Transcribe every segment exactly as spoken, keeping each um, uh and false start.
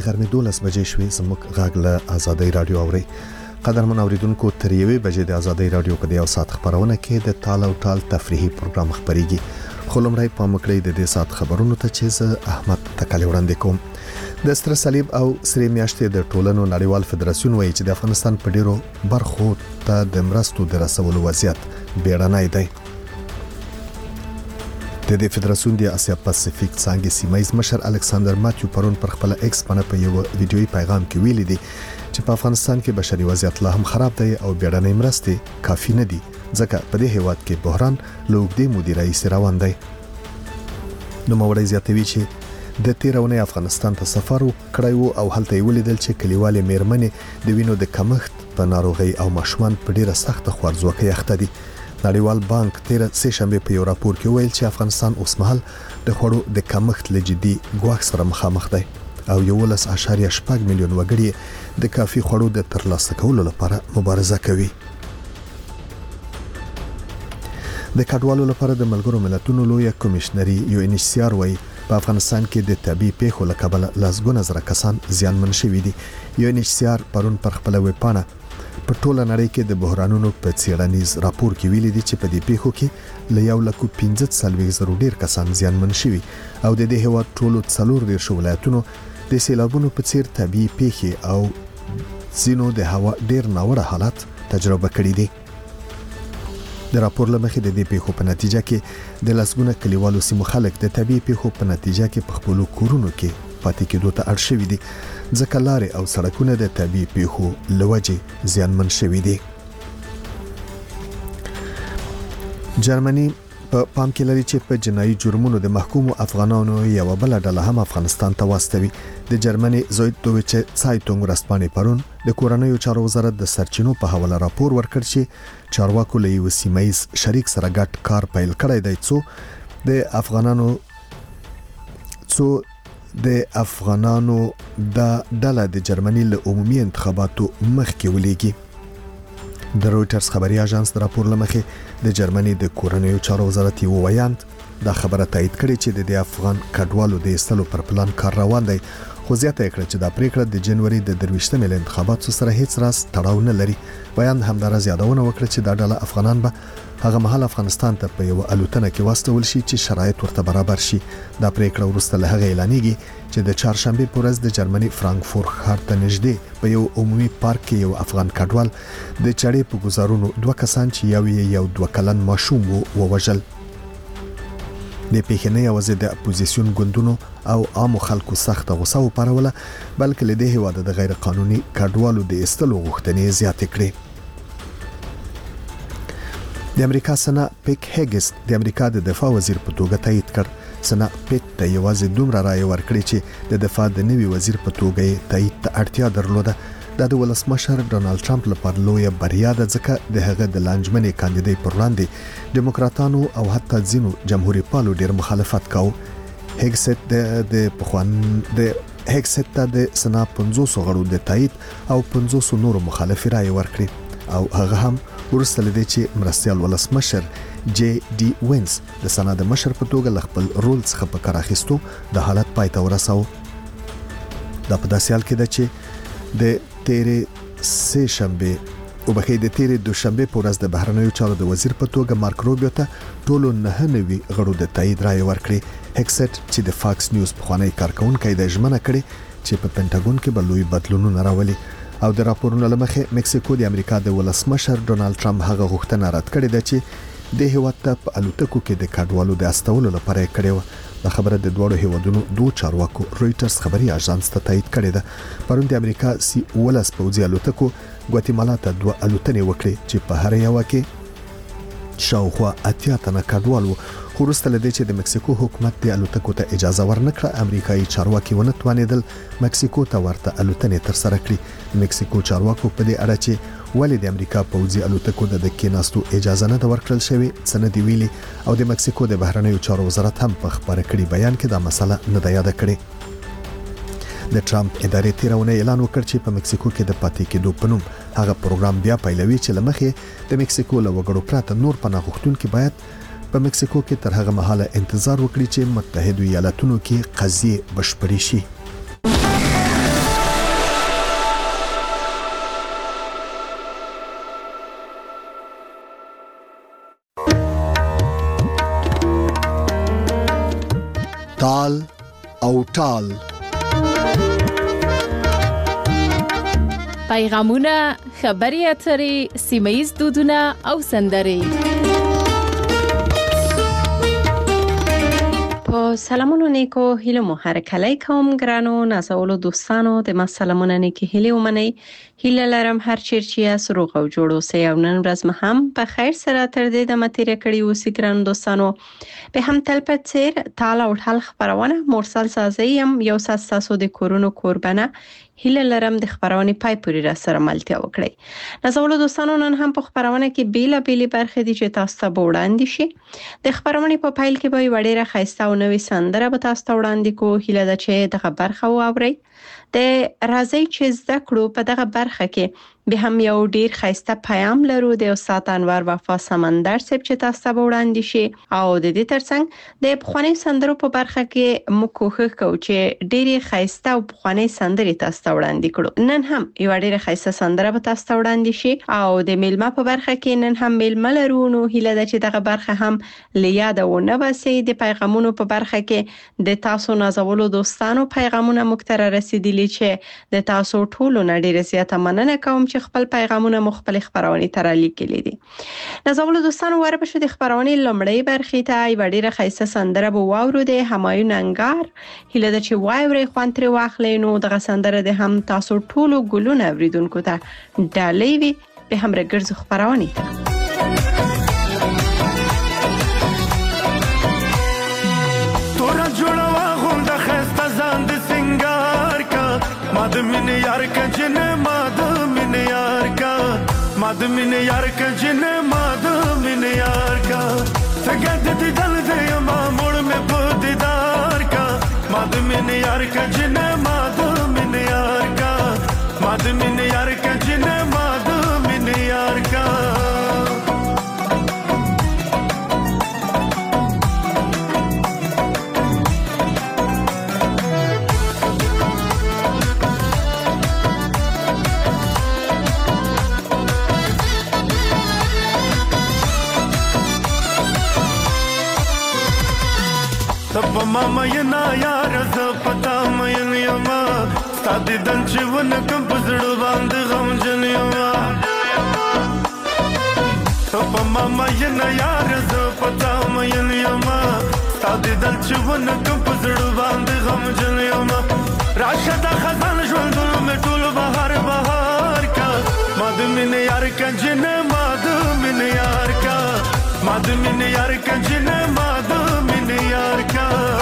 غرمې دولس بجې شوې. زموږ غږ له آزادۍ رادیو اوري. قدرمن اوریدونکو تر یوې بجې د آزادۍ رادیو په یو ساعت خبرونه کې د ټال او ټال تفریحي پروګرام خبريږي. خو لمړی په مکړې د دې ساعت خبرونو ته چې زه احمد تکالی وړاندې کوم. د ستر صلیب او سری میاشتې د ټولنو نړیوال فدراسیون وایي چې د افغانستان په ډیرو برخو ته د مرستو د رسولو وضعیت بیړنی دی. د دې فدراسیون د اسیا پاسفیک څنګه سیمایز مشر الکساندر ماتیو پرون پر خپل ایکس باندې په یو ویډیوي پیغام کې ویلي دي چې په افغانستان کې بشري وضعیت لا هم خراب دی او بیړنۍ مرستې کافي نه دي ځکه په دې هیواد کې بحران لوګدي مدیرای روان دی. نو موړی زیاتوي چې د تیرونې افغانستان ته سفر وکړی او هلته ولیدل چې کلیوالې میرمنې د وینو د کمښت په ناروغي او ماشومان په ډیره سخته خوارځواکۍ اخته دي. نړیوال بانک تیر سه شنبه په یو راپور کې ویل چې افغانستان اوس مهال د خوړو د کمښت له جدي ګواښ سره مخامخ دی او یو لس اعشاریه شپږ میلیون وګړي د کافي خوړو د ترلاسه کولو لپاره مبارزه کوي. د کډوالو لپاره د ملګرو ملتونو لوی کمشنري یو ان ایچ سی آر وايي په افغانستان کې د طبي پیښو له کبله لاسګونه زره کسان زیانمن شوي دي. یو ان ایچ سی آر پرون پر خپل ویبپاڼه په ټوله نړۍ کې د بحرانونو په څېړنیز راپور کې ویلي دي چې په دې پیښو کې له یو لک پنځه څلوېښت زره ډیر کسان زیانمن شوي او د دې هیواد ټولو څلور دیرش ولایتونو د سیلابونو په څیر طبي پیښې او ځینو د هوا ډیر ناوړه حالات تجربه کړي دي. د راپور لمخې د دې پیښو په نتیجه کې د لاسګونه کلیوالو سیمو خلک د طبي پیښو په نتیجه کې په خپل کورونو کې پاتې کېدو ته اړ شوي دي ځکه لارې او سړکونه د طبي پیښو لوجې زیانمن شوي دي. جرمني په پام کې لري چې په جنایي جرمونو د محکومو افغانانو یو بل ډله هم افغانستان ته واستوي. د جرمني زویدویچه سایټونګ ورځپاڼې پرون د کورنیو چارو وزارت د سرچینو په حواله راپور ورکړ چې چارواکو له یو سیمایز شریک سره ګډ کار پیل کړی دی څو د افغانانو څو د افغانانو د ډله د جرمني له عمومي انتخاباتو مخکې ولېږي. د رويټرز خبري اژانس د راپور لمخې د جرمني د کورنیو چارو وزارت یو ویاند دا خبره تایید کړې چې د افغان کډوالو د ایستلو پر پلان کار روان دی خو زیاته کړه چې دا پریکړه د جنوري د درویشتمې انتخاباتو سره هیڅ راز تړاو نه لري. بیان همدارا زیادونه وکړه چې دا ډله افغانان به هغه مهال افغانستان ته په یو الوتنه کې واستول شي چې شرایط ورته برابر شي. دا پریکړه وروسته له هغه اعلانېږي چې د چهارشنبه په ورځ د جرمني فرانکفورت ښار ته نږدې په یو عمومي پارک کې یو افغان کډوال د چړې په گزارونو دوه کسان چې یو یو دوه کلن ماشوم وو ووژل. د پیښې نه یوازې د اپوزیسیون ګوندونو او عامو خلکو سخت غوسه وپاروله بلکې له دې هیواده د غیر قانوني کډوالو د ایستلو غوښتنې زیاتې کړې. د امریکا سنا پیک هیګس د امریکا د دفاع وزیر په توګه تایید کړ. سنا پیک ته یوازې دومره رائے ورکړي چې د دفاع د نوي وزیر په توګه تایید ته اړتیا درلوده. دا د ولسمشر ډونالد ټرمپ لپاره لویه بریا ده ځکه د هغه د لانجمنې کاندیدای پر وړاندې ډیموکراتانو او حتی ځینو جمهوریت پالو ډیر مخالفت کاوه. هیګس د د پخوان د هیګس ته د سنا پنځوس غړو د تایید او پنځوس نورو مخالفي رائے ورکړي او هغه هم ورسته لدی چې مرستيال ولسمشر جی ډي وینس د سنا د مشر په توګه خپل رول څخه په کار اخیستو د حالت پای ته ورساو. دا په داسې حال کې ده چې د تیرې سه شنبه او بخې د تیرې دوشنبه په ورځ د بهرنیو چارو د وزیر په توګه مارک روبیو ته ټولو نه نوي غړو د تایید رائے ورکړي. هیکسټ چې د فاکس نیوز پخوانی کارکونکو د ژمنه کړي چې په پینټاګون کې بلوي بدلونونه راولي او د راپورونو لمخې مکسیکو د امریکا د ولسمشر ډونالد ټرمپ هغه غوښتنه رد کړې ده چې د هیواد ته په الوتکو کې د کډوالو د استولو لپاره کړې و. دا خبره د دوه هیوادونو دوه چارواکو رويټرز خبري اژانس ته تایید کړې ده. پرون د امریکا سی ولس پوځي الوتکو ګواتیمالا ته دوه الوتنې وکړې چې په هر یو کې شاوخوا اتیا تنه کډوال وو. خو وروسته له دې چې د مکسیکو حکومت د الوتکو ته اجازه ورنکړه امریکایي چارواکي ونه توانېدل مکسیکو ته ورته الوتنې تر سره کړي. مکسیکو چارواکو په دې اړه چې ولې د امریکا پوځي الوتکو د کېناستو اجازه نه ورکړل شوې سند ویلي او د مکسیکو د بهرنیو چارو وزارت هم په خبره کړي بیان کې دا مسله نه ده یاد کړې. د ټرمپ ادارې تیرونه اعلان وکړ چې په مکسیکو کې د پاتې کېدو په نوم هغه پروګرام بیا پیلوي چې لمخې د مکسیکو له وګړو پراته نور پناه غوښتونکي باید په مکسیکو کې تر هغه مهاله انتظار وکړي چې متحده ایالاتونو کې قضیه بشپړې شي. تال او ټال. پیغامونه، خبري اترې، سیمایي دودونه او سندرې. په سلامونو نیکو هیله مو هر کله کوم ګرانو نازولو دوستانو د ما سلامونه نیکی هیله ومني. هیله لرم هر چیرې یاست روغ او جوړ اوسئ او نن ورځ هم په خیر سره تر دې د متیره کړي اوسئ ګرانو دوستانو. به هم تل په څیر تال او ټال خبرونه مرسل سازي هم یو ساس تاسو د کورونو قربانه هیله لرم د خبرونه پای پوری را سره ملتیا وکړي. نازولو دوستانو نن هم په خبرونه کې بیلا بیلی برخې دي چې تاسو ته وړاندې شي. د خبرونه په پایل کې به وړي را خایسته او نوې سندره به تاسو ته وړاندې کو. هیله ده چې دغه برخه واورئ. د راځي چې زده کړو په دغه برخه کې به هم یو ډیر خایسته پیغام لرو د استاد انور وفا سمندر صاحب چې تاسو ته وړاندې شي او د دې ترڅنګ د بخوانی سندرو په برخه کې موږ کوښښ کوو چې ډیره خایسته او بخوانی سندرې تاسو ته وړاندې کړو. نن هم یو ډیره خایسته سندره به تاسو ته وړاندې شي او د میلمه په برخه کې نن هم میلمه لرو. نو هیله ده چې دغه برخه هم لیادونه وسی. د پیغامونو په برخه کې د تاسو نازولو دوستانو پیغامونه مختره رسیدلی چې د تاسو ټولو نه ډیره زیاته مننه کوم خپل پیغامونه مخبل خبرونه تر لیکلي دي. نازولو دوستانو ور بشو د خبرونه لمړی برخې ته ای وړي خایسته سندره بو واورو د همایون انګار. هیله ده چې وایوري خوان تر واخلې. نو دغه سندره د هم تاسو ټولو ګلونه اوریدونکو ته ډالۍ وي. به هم رګرز خبرونه ته تورا جوړوا غوم د خسته ځان د سنگار کا ماد من یار کا جن ماد من یار کا ماد من یار کا جن ماد من یار کا سګد د دل د ما مړ مې په دیدار کا ماد من یار کا جن ماد من یار کا ماد من یار کا جن ماد من یار کا تب ماما ینا یار ز پتا مې نیما ستاد دن چې ون کم پزړ باندې غم جنیما تب ماما ینا یار ز پتا مې نیما ستاد دن چې ون کم پزړ باندې غم جنیما راشد خزان ژوند مې ټول بهار بهار کا ماد من یار کا جن ماد من یار کا ماد من یار کا جن ماد من یار کا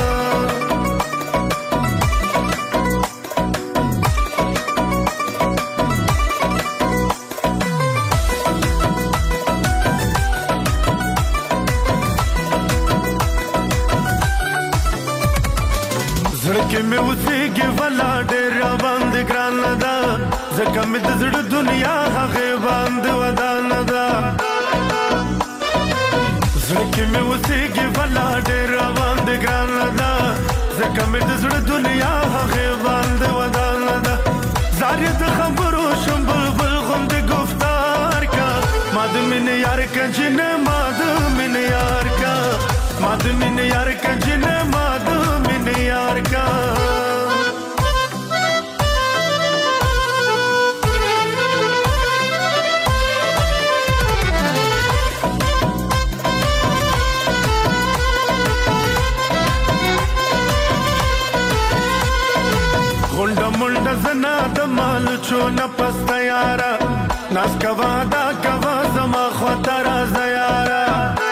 زړه مې اوسېږي ولا ډېر باندې ګران ده ځکه مې د زړه دنیا هغه باندې ودان ده زړه مې اوسېږي ولا ډېر باندې ګران ده ځکه مې د زړه دنیا هغه باندې ودان ده زارې د خبرو شم بلبل غوند گفتار کا ماد من یار کا جن ماد من یار کا ماد من یار کا جن ماد من یار کا غونډه منډه زنا د مال چونه پست یارا ناس کوا دا کوا زما خطر از یارا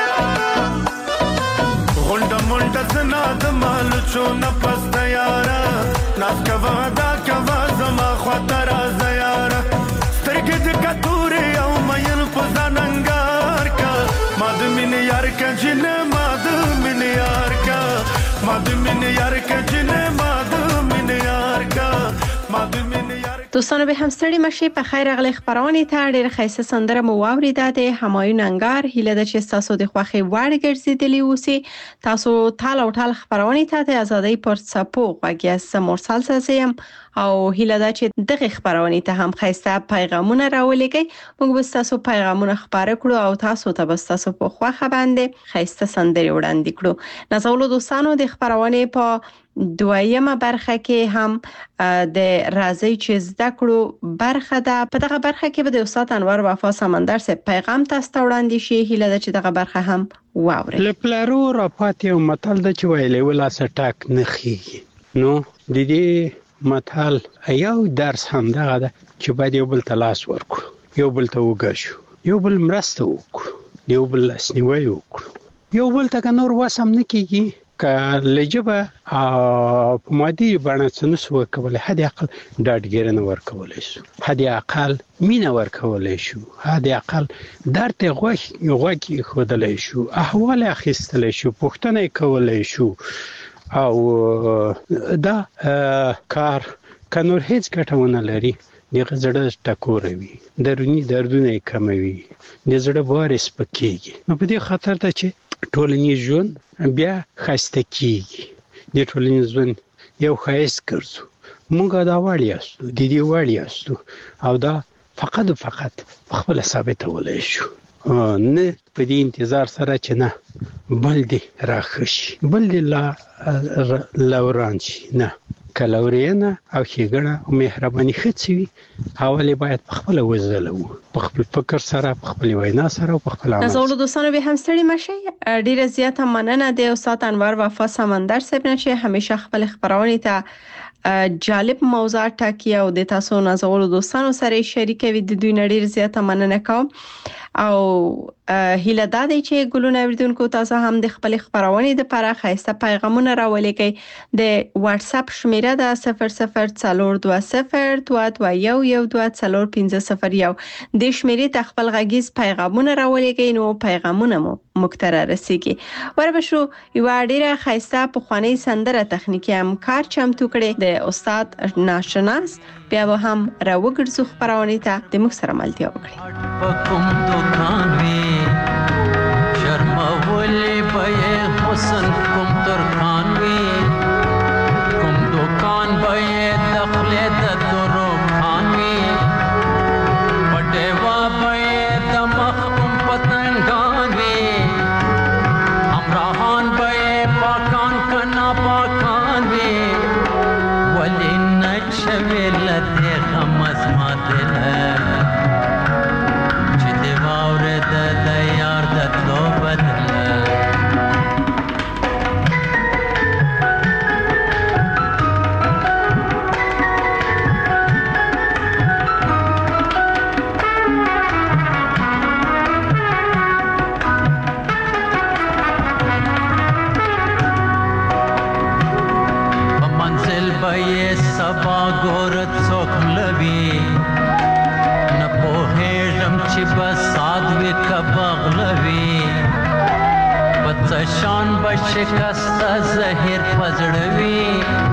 غونډه منډه زنا د مال چونه پست یارا ناس کوا دا کوا زما خطر از یارا سترګې د کتوري او مېن په ځاننګار کا ماد من یار کا جن ماد من یار کا ماد من یار کا جن ماد من یار کا ماد من یار دوستانو به هم ستړي مشي په خیر غلي خبرونه ته ډېر خیسه سندره مو واوریده د همایون انګار هیله د چې تاسو د خوخي وړ ګرځیدلی اوسئ تاسو ټال او ټال خبرونه ته د ازادۍ پر څپو غوږی سمورسال ساسیم او هیله د چې دغه خبرونه ته هم خیسه پیغامونه راولېږي موږ به تاسو پیغامونه خبره کړو او تاسو ته به تاسو په خوخه باندې خیسه سندري وړاندې کړو نازولو دوستانو د خبرونه په دویمه برخه کې هم د راځي چې زده کړو برخه ده په دغه برخه کې به د استاد انور وفا سمندر سه پیغام تاسو ته وړاندې شي هیله ده چې دغه برخه هم واورئ لپلارو را پاتې او متل د چې ویلې ولا سټاک نخي نو د دې متل یو درس هم دغه ده چې باید یو بل تلاش ورکړو یو بل ته وګورو یو بل مرسته وکړو یو بل اسنیوي وکړو یو بل ته نور وسم نه کیږي که لجبه په مادي باندې څنګه وکول هدي عقل ډاډګیرنه ورکول شي هدي عقل مینه ورکول شي هدي عقل درته غوښ غوږی خودلای شي احوال اخیستل شي پوښتنه کول شي او دا کار کنور هیڅ ګټونه لري دغه زړه ټکوروي درونی دردونه کموي د زړه بار سپکیږي نو په دې خاطر ته چې ټولنیز ژوند بیا خسته کیږي د ټولنیز ژوند یو خاص ګرځو موږ دا وړي یاستو د دې وړي یاستو او دا فقط فقط خپل ثابتولای شو نه په دې انتظار سره چې نه بل دې راخشي بل دې لا لورانشي نه کلورینه او خېګړه او مهرباني خڅوي حواله باید په خپل وزلو په خپل فکر سره په خپل وینا سره او په خپل عمل نازولو دوستانو به هم ستړي مشي ډیره زیاته مننه د استاد انور وفا سمندر صاحب نه چې همیشه خپل خبرونه ته جالب موضوع ټاکي او د تاسو نازولو دوستانو سره شریک وي د دوی نړۍ زیاته مننه کوم او هیله دا دی چې ګلونه اوریدونکو تاسو هم د خپل خبرونه د لپاره خاصه پیغامونه راولېږئ د واتس اپ شمیره د صفر صفر څلور دوه صفر دوه دوه یو یو دوه څلور پنځه صفر یو د شمیرې د خپل غږیز پیغامونه راولېږئ نو پیغامونه مو مکتره رسیږي وربشو یو ډیره خاصه په خواني سندره تخنیکی همکار چمتو کړي د استاد ناشناس بیا به هم راوګرځو خبرونه ته د موږ سره ملتیا وکړي کوم دکان وی شرم ولې به حسن کوم ترخان وی کوم دکان به دخل د درو خان وی پټوا به د مخ کوم پتنګان وی امراهان به پاکان کنا پاکان وی ولې نشویل ته غمز ماته شان بشکست زهر پزړوي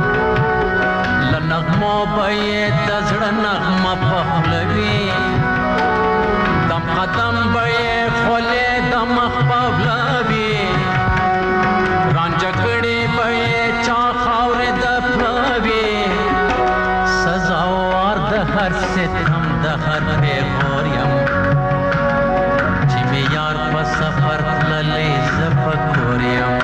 لنغمو به دزړ نغمه پخلوي دم قدم به خله دم خپلوي رانجکړي به چا خاور د پلوي سزاوار د هر ستم د هر بیغوریم چې می یار په سفر تللې زفکوریم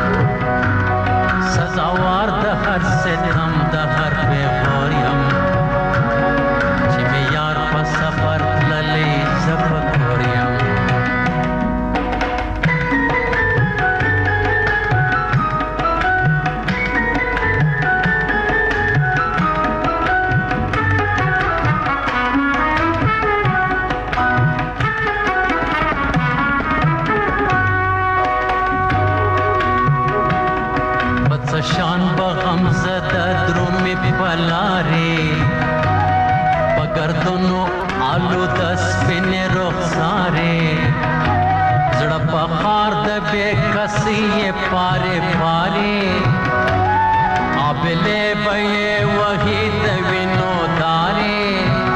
سزاوار د هر ستم د هر بیغوریم چې می یار په سفر تللې زفکوریم شان بغم زده درومی پلاری بگردنو آلو دسپین رخساری زڑا بخار ده بے کسی پاری پاری آبلے بے وحید وینو داری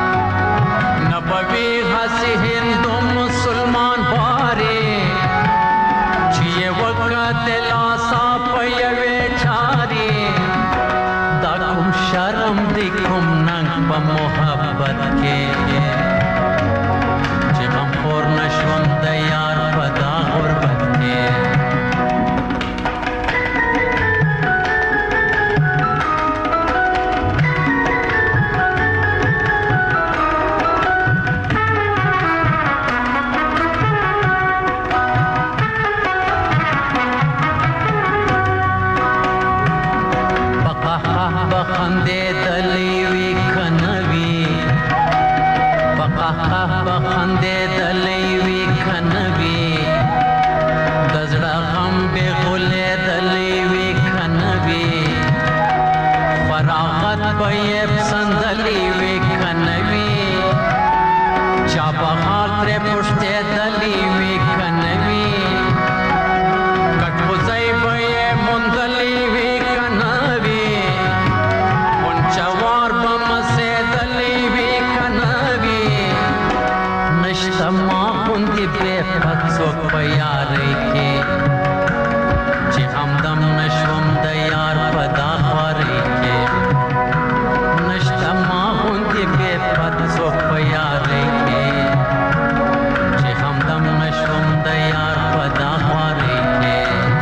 دلاسا پیوے چاری دا کم شرم دی کم ننگ پا محبت کے چی غم خور نشون دا یار پا دا غربت کے بخندے دلیوی کھنوی بقاقا بخندے دلیوی کھنوی دزڑا غم بے غلے دلیوی کھنوی فراغت بیب سندلیوی کھنوی چابا حال ترے پشتے دلیوی کھنوی کٹ بزائی بیب مندلیوی کھنوی چوار بم سے دلیوی کھنوی نشتا ماں کندی بے پتسوک پیاری کی چی غمدم نشوم دیار پدا خواری کی نشتا ماں کندی بے پتسوک پیاری کی چی غمدم نشوم دیار پدا خواری کی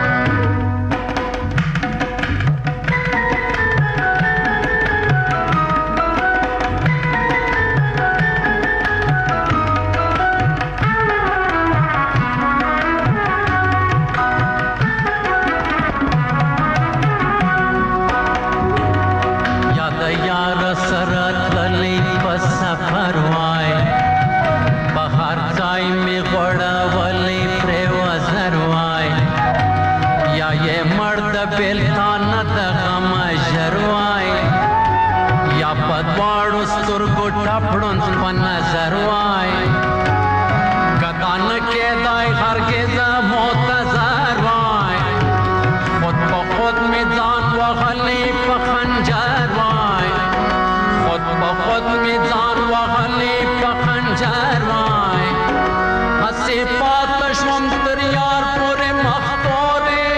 ٹپڑن پن نظروائی گدان کے دائی ہرگز معتذروائی خود بخود میدان وغلی پخنجروائی خود بخود میدان وغلی پخنجروائی ہسی پاتش ومتر یار پورے مختوری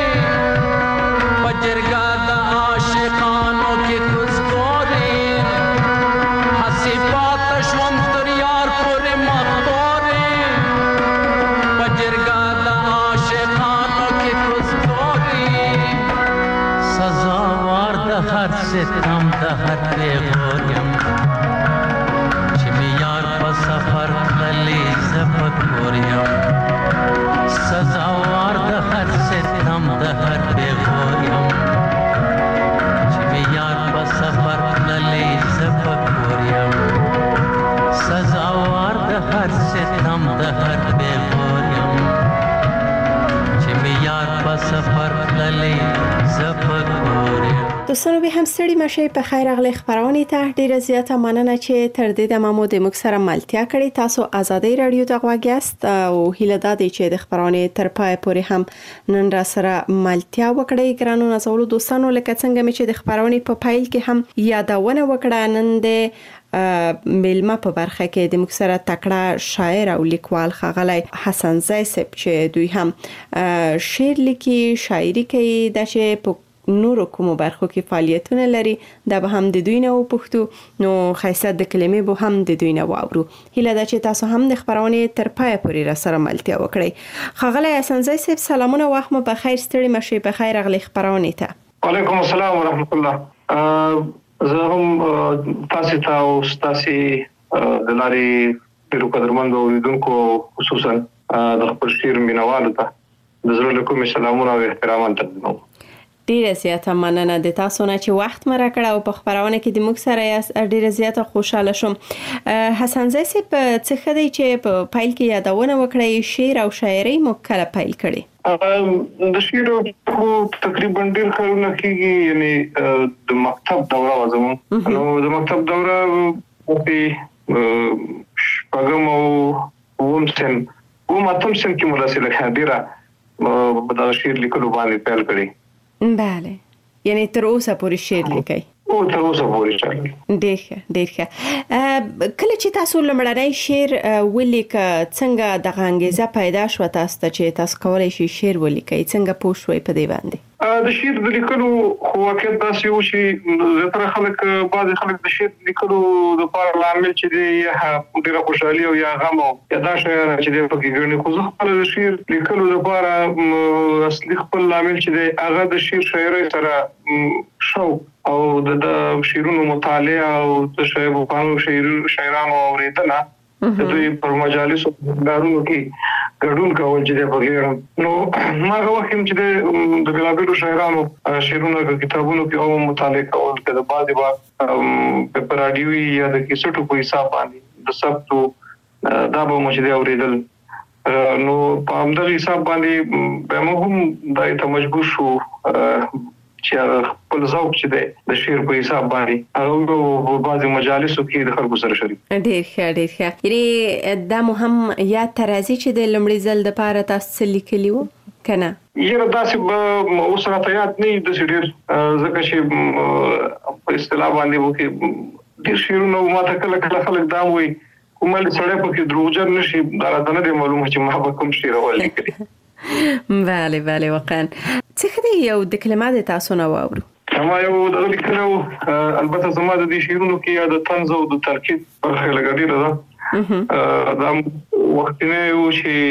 بجرگا دا عاشقانوں کی کسکوری ہسی پاتش ومتر یار پورے مختوری بجرگا دا عاشقانوں کی کسکوری سزاوار دا ہر ستم دا ہر بے غوریم چمی یار پا سفر خلی زبک گوریم سزاوار دا ہر ستم دا ہر بے غوریم چمی یار پا سفر خلی زبک گوریم سزاوار دا ہر ستم دا ہر بے غوریم چمی یار پا سفر خلی زبک گوریم. دوستانو به هم ستړي مشي په خیر اغلی خبرونه ته ډیره زیاته مننه چې تر دې د مامو د مکسره ملتیا کړی. تاسو ازادي رادیو ته غواګیاست او هیله ده چې د خبرونه تر پای پورې هم نن را سره ملتیا وکړئ. ګرانو نازولو دوستانو لکه څنګه مې چې د خبرونه په پایل کې هم یادونه وکړه، نن د میلمه په برخه کې د مکسره تکړه شاعر او لیکوال ښاغلی حسن زی صاحب چې دوی هم شعر لیکي، شاعري کوي، د چې په نورو کومو برخو کې فعالیتونه لري. دا به هم د دوی نه وپوښتو، نو ښایسته د کلمې به هم د دوی نه واورو. هیله ده چې تاسو هم د خبرونې تر پایه پورې را سره ملتیا وکړئ. ښاغلی حسن زی صاحب سلامونه، وخت مو په خیر، ستړي مشئ، په خیر راغلی خبرونې ته. وعلیکم السلام ورحمت الله. زه هم تاسو ته او تاسو د لارې ډیرو قدرمنو اوریدونکو خصوصا د خپل شعر مینوالو ته د زړه له کومې سلامونه او احترامات تقدیموم. ډیره زیاته مننه د تاسو نه چې وخت مې راکړ او په خبرونه کې د موږ سره یاست. ډیره زیاته خوشاله شوم. حسن زی صاحب څه خدای چې په پایل کې یادونه وکړئ، شعر او شاعري مو کله پایل کړي؟ د شعر تقریبا ډیر کارونه کیږي، یعنی د مکتب دوره وزمو نو د مکتب دوره په شپږم او اووم سن اووم اتم سن کې مرسله خاطره د شعر لیکلو باندې پیل کړی. بله، یعنی تر اوسه پورې شعر لیکي؟ او تر اوسه پورې چل. ډیر ښه ډیر ښه. کله چې تاسو لمړنی شعر ولیک څنګه د انګیزه پیدا شو تاسو ته چې تاسو کولای شئ شعر ولیکئ، څنګه پوه شوئ په دې باندې؟ د شعر د لیکلو خو واقعیت داسې و چې زیاتره خلک بعضې خلک د شعر لیکلو دپاره لامل چې دی یا ډېره خوشحالي او یا غم او یا دا شیان چې دی پکې ګڼي، خو زه خپله د شعر لیکلو دپاره اصلي خپل لامل چې دی هغه د شعر شاعرۍ سره شوق او د شعرونو مطالعه او د شاعرانو شاعرانو اورېدنه د دوی پر مجالسو دارونو کې ګډون کول چې د بغیرم. نو ما هغه وخت چې د بلابلو شاعرانو شعرونه په کتابونو کې او مطالعه کول کله بعضی با په رادیوي یا د کیسټو په حساب باندې د سبتو دا به مو چې اوریدل، نو په همدغه حساب باندې به موږ هم دای ته مجبور شو چې خپل ذوق چې دی د شعر په حساب باندې هغه په بعضي مجالسو کې د خلکو سره شریک. ډیر ښه ډیر ښه. یعنی دا مهم یا ترازی چې د لمړي ځل د پاره تاسو لیکلی وو کنه؟ یره داسې به اوس راته یاد نه د ډیر ځکه چې په اصطلاح باندې وو کې ډیر شعرونه ما ته کله کله خلک دا وایي کومل سړی په کې دروغجن نشي، دا راته نه دی معلومه چې ما به کوم شعر ولیکلی. بله بله واقعا. څه دی یو د کلمات تاسو نه واورو؟ ما یو د لیکلو البته زما د دې شعرونو کې یا د طنز او د ترکیب برخه لګیدل ده. دا وخت نه یو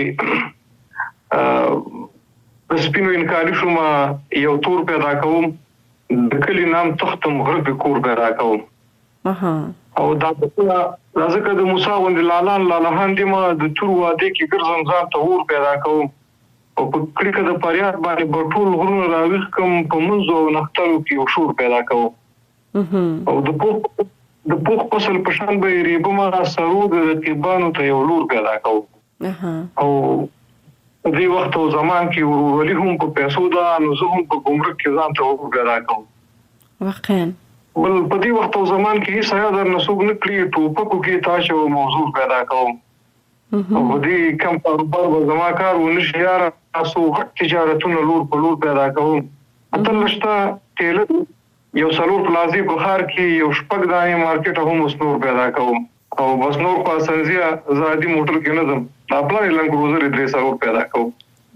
چې په سپینو انکاري شوم یو تور پیدا کوم، د کلی نام تختم غرب کور پیدا کوم. اها او دا د ځکه د موسی وند لالان لالهان دي ما د تور واده کې ګرځم ځان ته ور پیدا کوم او په کلیکه د پریاد باندې بټول غرونه راويخ کوم په منځو او نخترو کې یو شور پیدا کوم او د پوخ د پوخ فصل په شان به ریبه ما سرو د کیبانو ته یو لور پیدا کوم. او دې وخت او زمان کې ورولي هم په پیسو دا نو زه هم په ګمرک کې ځان ته ور پیدا کوم. واقعا بل په دې وخت او زمان کې هیڅ یا در نسوګ نه کړی ټوپکو کې تاسو موضوع پیدا کوم. او دې کم کاروبار به زما کار ونشي یار تاسو غټ تجارتونه لور په لور پیدا کوم. اتلشتا تیل یو سلور پلازي په خار کې یو شپږ دانې مارکیټ هم وسنور پیدا کوم او بس نور په سنځیا زادي موټر کې نه زم خپل لنګ روزر درې سلور پیدا کوم.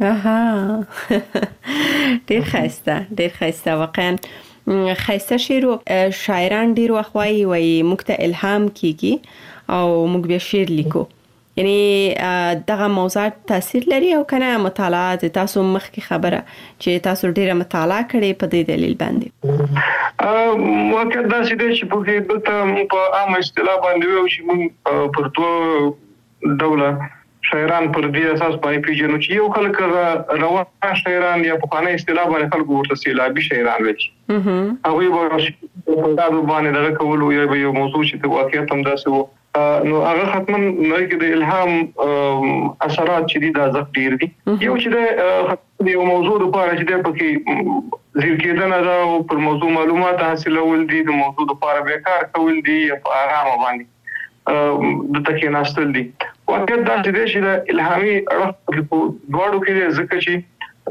اها ډیر خسته ډیر خسته واقعا خسته شعر شاعران ډیر وخوای وي موږ ته الهام کیږي او موږ به شعر لیکو. یعنی دغه موضوعات تاثیر لري او کنه مطالعات تاسو مخکې خبره چې تاسو ډیره مطالعه کړې په دې دلیل باندې؟ ا واقعا دا چې په کې دلته په عام اصطلاح باندې وو چې موږ پر دوه ډوله شاعران پر دې اساس باندې پیژنو چې یو خلک روان شاعران یا په خانه اصطلاح باندې خلک ورته سیلابي شاعران وي. هغه به په دا باندې دغه کول یا یو موضوع چې واقعیت هم داسې وو نو هغه ختماً نه کې د الهام اثرات چې دي دا زغ ډیر دي. یو چې د یو موضوع لپاره چې د پکې ذکر کېدنه دا او پر موضوع معلومات حاصلول دي، د موضوع لپاره به کار کول دي په آرام باندې د تکي ناستل دي. واقعیت دا چې د الهامي اړخ په دواړو کې ذکر شي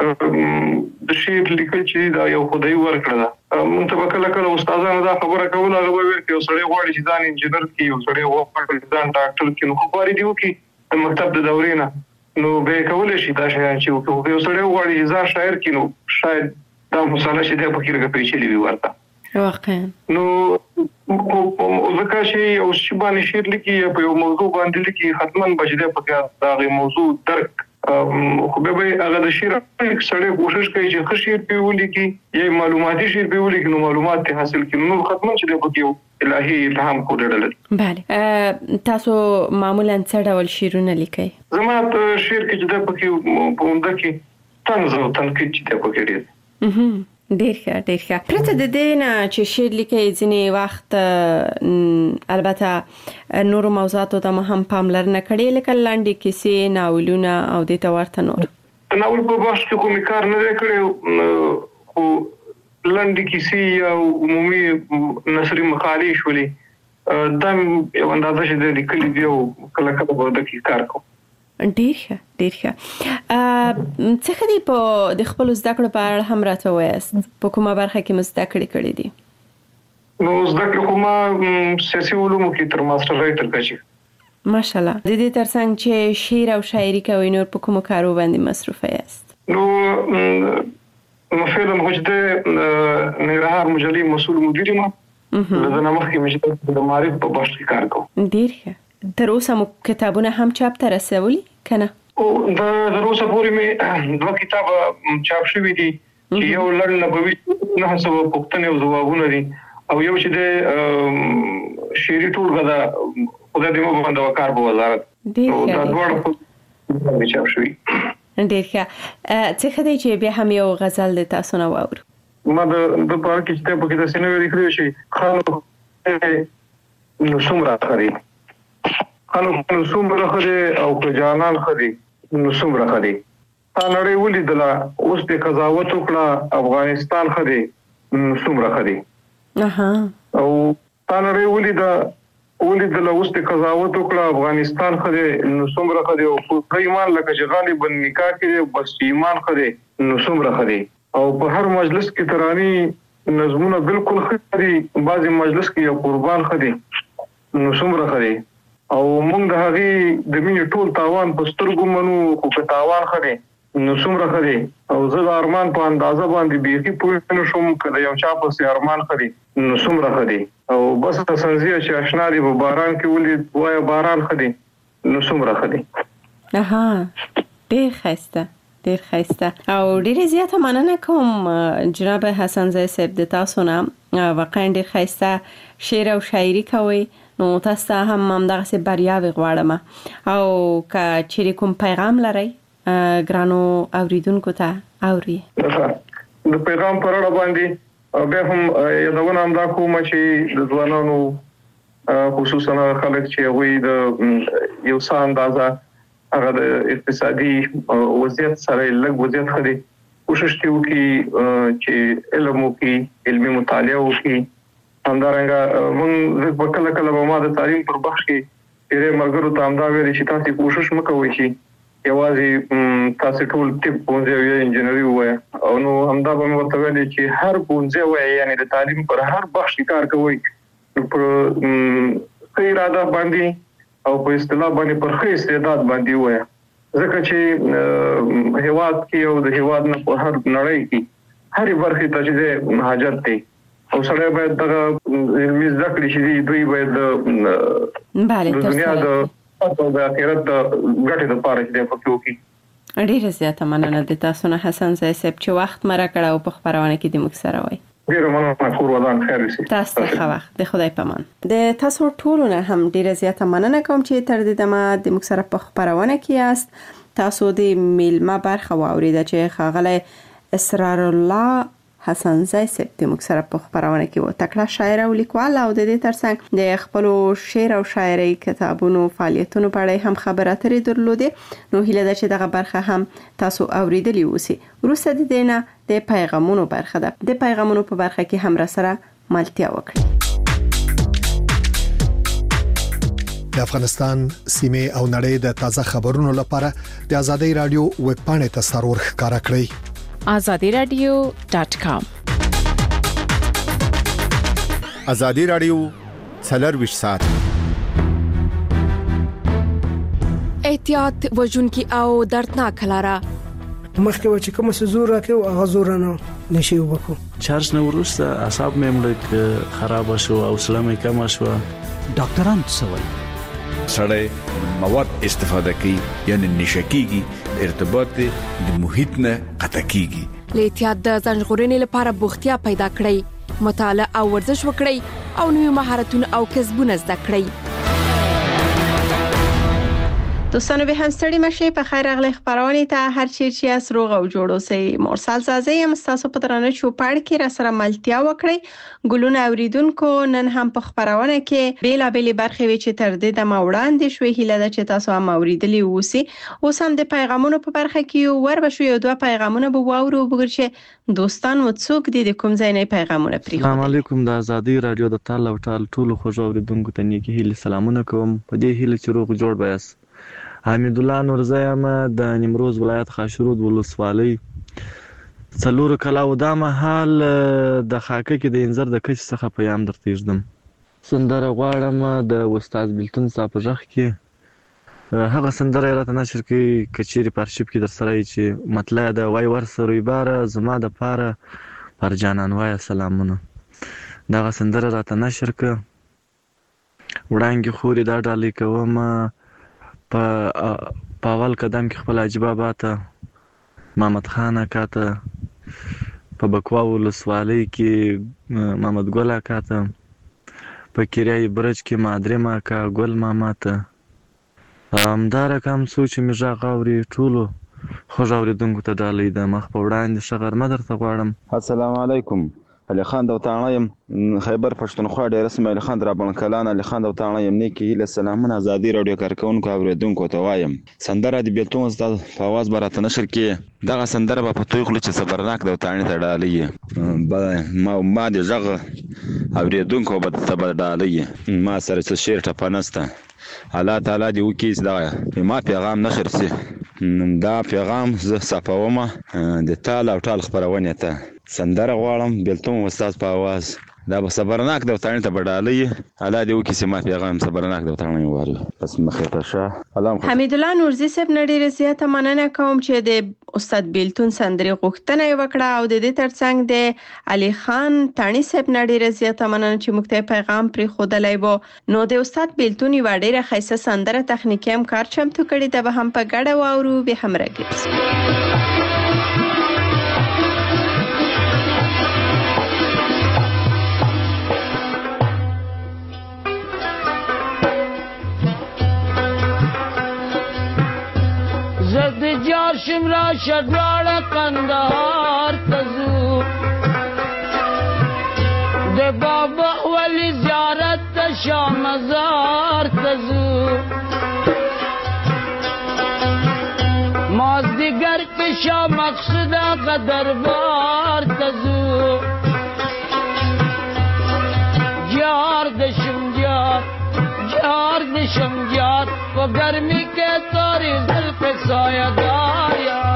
د شعر لیکل چې دا یو خدای ورکړه ده. مونږ ته کله کله استادانو دا خبره کوله هغه وایي چې یو سړی غواړي چې ځان انجینر کړي، یو سړی غواړي چې ځان ډاکټر کړي، نو خو غواړي دی وکړي د مکتب د دورې نه نو به کولای شي دا شیان چې وکړي. یو سړی غواړي چې ځان شاعر کړي نو شاید دا مسله چې د پکې راغلی پیچلې وي ورته واقعا. نو ځکه چې یو شی باندې شعر لیکي یا په یو موضوع باندې لیکي حتماً بچی پکې دا موضوع درک خو به هغه د شعر سره کوشش کوي چې ښه شعر په ولیکي یا معلوماتي شعر په ولیکي نو معلومات حاصل کړي نو ختمه چې د پکې الهي الهام کوډل. بله تاسو معمولا څه ډول شعرونه لیکئ؟ زما په شعر کې چې د پکې په عمده کې طنز او تنقید چې د پکې ډیر ډیر ښه ډیر ښه. پرته د دې نه چې شعر لیکئ ځینې وخت البته نورو موضوعاتو ته هم پاملرنه کړې لکه لنډې کیسې، ناولونه او دې ته ورته نور؟ ناول په بحث کې کوم کار نه دی کړی خو لنډې کیسې او عمومي نثري مقالې شولې دا یو اندازه چې د لیکلي دی او کله کله به د کې کار کوم. ډیر ښه ډیر ښه. څه خدي په د خپل زده کړو په اړه هم راته وایاست په کومه برخه کې مو زده کړې کړې دي؟ نو زده کړه کومه سیاسي علومو کې تر ماستر رایټر کچې. ماشاءالله. د دې ترڅنګ چې شعر او شاعري کوي نور په کوم کارو باندې مصروف یاست؟ نو مثلا هوجده نهرهار مجلې مسؤل مدیر ما لږ نه مخکې مې د معرف په بخش کې کار کوم. ډیر ښه. تر اوسه مو کتابونه هم چاپ ته رسولي کنه؟ او د روسه پورې مې دوه کتاب چاپ شوي دي چې یو لړ نبوي نه سبا پښتنه او جوابونه دي او یو چې د شعري ټولګه دا خدای دې مو باندې وکړ په وزارت. نو دا ډول چاپ شوي. ډیر ښه. څه خدای چې بیا هم یو غزل د تاسو نه واورو. ما د د پاره کې چې په کې د سینې لري کړی شي خانو نو څومره خري خانو نو څومره خري او په جانان خري نو څومره خري تا نړۍ ولیدله اوس د قضاوت وکړه افغانستان خري نو څومره خري. اها. او تا نړۍ ولیدله ولیدله اوس د قضاوت وکړه افغانستان خري نو څومره خري او په ایمان لکه چې غالبا نکاح کې بس ایمان خري نو څومره خري. او په هر مجلس کې تراني نظمونه بالکل خري بعضي مجلس کې یو قربان خري نو څومره خري. او موږ د هغه د مینې ټول تاوان په سترګو منو خو په تاوان خري نو څومره خري. او زه د ارمان په اندازه باندې بيخي پوه نه شوم کله یو چا په سي ارمان خري نو څومره خري. او بس سنځي چې آشنا دي په باران کې ولې وای باران خري نو څومره خري. اها. ډیر ښایسته. ډیر ښایسته او ډیر زیاته مننه کوم جناب حسن زای صاحب د تاسو نه. واقعا ډیر ښایسته شعر او شاعري کوي نو تاسو هم هم دغه بریاوي غواړم او که چیرې کوم پیغام لرئ ګرانو اوریدونکو ته اوري. د پیغام پر اړه باندې بیا هم یادونه هم دا کوم چې د ځوانانو خصوصا خلک چې وي د یو څه اندازه هغه د اقتصادي وضعیت سره لږ وضعیت خري کوشش کوي چې علم وکړي علمي مطالعه وکړي. همدارنګه موږ په کله کله ما د تعلیم پر بخش کې ډېر مرګرو ته همدا ویل چې تاسو کوشش وکوي چې یوازې تاسو ټول طب پونځه یا انجینری وای او نو همدا به ورته ویل چې هر پونځه وای یعنی د تعلیم پر هر بخش کار کوي پر خیر ادا باندې او په اصطلاح باندې پر خې استعداد باندې وای ځکه چې هیواد کې او د هیواد نه په هر نړۍ کې هر برخه ته چې حاجت دی او سره باید دغه علمي ذکر شي دوی باید د دنیا د او د آخرت ګټې لپاره چې په کې وکړي. ډیره زیاته مننه د تاسو نه حسن زای صاحب چې وخت مرکړه او په خبرونه کې د موږ سره وای. ډیره مننه کور ودان خیر شي. تاسو ښه وخت د خدای پامان. د تاسو ټولو نه هم ډیره زیاته مننه کوم چې تر دې دمه د موږ سره په خبرونه کې یاست. تاسو د میلمه برخه واوریده چې ښاغلی اسرار الله حسن زای صاحب د موږ سره په خبرونه کې و تکړه شاعر او لیکوال او د دې ترڅنګ د خپل شعر او شاعري کتابونو فعالیتونو په اړه هم خبرې اترې درلودې. نو هیله ده چې دغه برخه هم تاسو اوریدلی اوسئ. وروسته د دې نه د پیغامونو برخه ده. د پیغامونو په برخه کې هم را سره ملتیا وکړئ. د افغانستان سیمه او نړۍ د تازه خبرونو لپاره د ازادي رادیو ویب پاڼې ته سرور ښکارا کړئ. azadi radio dot com. ازادي رادیو څلرویشت ساعت احتیاط وژونکي او دردناک لاره مخکې و چې کوم څه زور راکې او هغه زور نه نشي وکړو. چارج نه ورسته اعصاب مې ملک خراب شو او سلامه کم شو. ډاکټران څه وایي؟ سړی مواد استفاده کوي یعنی نشکیږي ارتباط د محیط نه قطع کیږي. له احتیاط د ځان ژغورنې لپاره بوختیا پیدا کړئ، مطالعه او ورزش وکړئ او نوي مهارتونه او کسبونه زده کړئ. دوستانو به هم ستړي مشي په خیر اغلی خبرونه ته هر چیرې از روغ او جوړ اوسئ. مرسل زازي هم تاسو په درانه چوپړ کې را سره ملتیا وکړئ. ګلونه اوریدونکو نن هم په خبرونه کې بیل بیل برخې وی چې تر دې د موړاندې شوې هیله ده چې تاسو هم اوریدلی اوسئ. اوس هم د پیغامونو په برخه کې ور بشو یو دوه پیغامونه به واورو وګورئ چې دوستان و څوک دي د کوم ځای نه پیغامونه پریږدي. السلام علیکم د ازادي رادیو د تعال او ټال ټول خوږ اوریدونکو ته نیکی هیله سلامونه کوم. په دې هیله چې روغ جوړ بیاست. حمید الله نورزی یم د نیمروز ولایت خاشرود ولسوالۍ څلورو کلاو دا مهال د خاکه کې د انځر د کچ څخه پیام درته ایږدم. سندره غواړم د استاد بیلتون صاحب په غږ کې هغه سندره یې راته نشر کړي که چیرې په ارشیف کې در سره یې چې مطلع ده وای ورسه رویباره زما دپاره پر جانان وایه سلامونه. دغه سندره راته نشر کړه. وړانګې خورې دا ډالۍ کوم په اول قدم کې خپل حاجي بابا ته، محمد خان اکا ته، په بکوا ولسوالۍ کې محمد ګل اکا ته، په کریای برج کې مادرم اکا، ګل ماما ته، همدا رقم څو چې مې غږ اوري ټولو خوږ اورېدونکو ته ډالۍ ده. مخ په وړاندې ښه غرمه درته غواړم. السلام علیکم. علي خان دوتاڼه یم، خیبر پښتونخوا ډېر اسم علي خان درابڼ کلان علي خان دوتاڼه یم. نیکې هیله سلامونه ازادي راډیو کارکوونکو اورېدونکو ته وایم. سندره د بیلتون استاد په اواز به راته نشر کړي. دغه سندره به په توی خولو چې صبرناک دوتاڼې ته ډالۍ ما ما د غږ اورېدونکو به ته به ډالۍ ما سره څه شعر ټپه نسته. الله تعالی دې وکړي چې دغه ما پیغام نشر شي. دا پیغام زه صفوم د تال او ټال خپرونې ته. سندره غواړم بیلتون استاد په اواز. دا به صبرناک دوتاڼې ته به ډالۍ الله دې وکړي چې ما پیغام صبرناک دوتاڼې ووایي. بس مخې ته شه. حمید الله نورزي صاحب نه ډېره زیاته مننه کوم چې د استاد بیلتون سندرې غوښتنه یې وکړه او د دې ترڅنګ د علي خان تاڼي صاحب نه ډېره زیاته مننه چې موږ ته پیغام پرېښودلی و. نو د استاد بیلتون یوه ډېره ښایسته سندره تخنیکي همکار چمتو کړې ده، به هم په ګډه واورو. بې همرګي زد جاشم را شدوار قندهار تزو ده بابا ولی زیارت شاه مزار تزو ماز دیگر کشا مقصد قدربار تزو جار دشم جار جار دشم جار و گرمی کے تاری زلف سایہ دار یار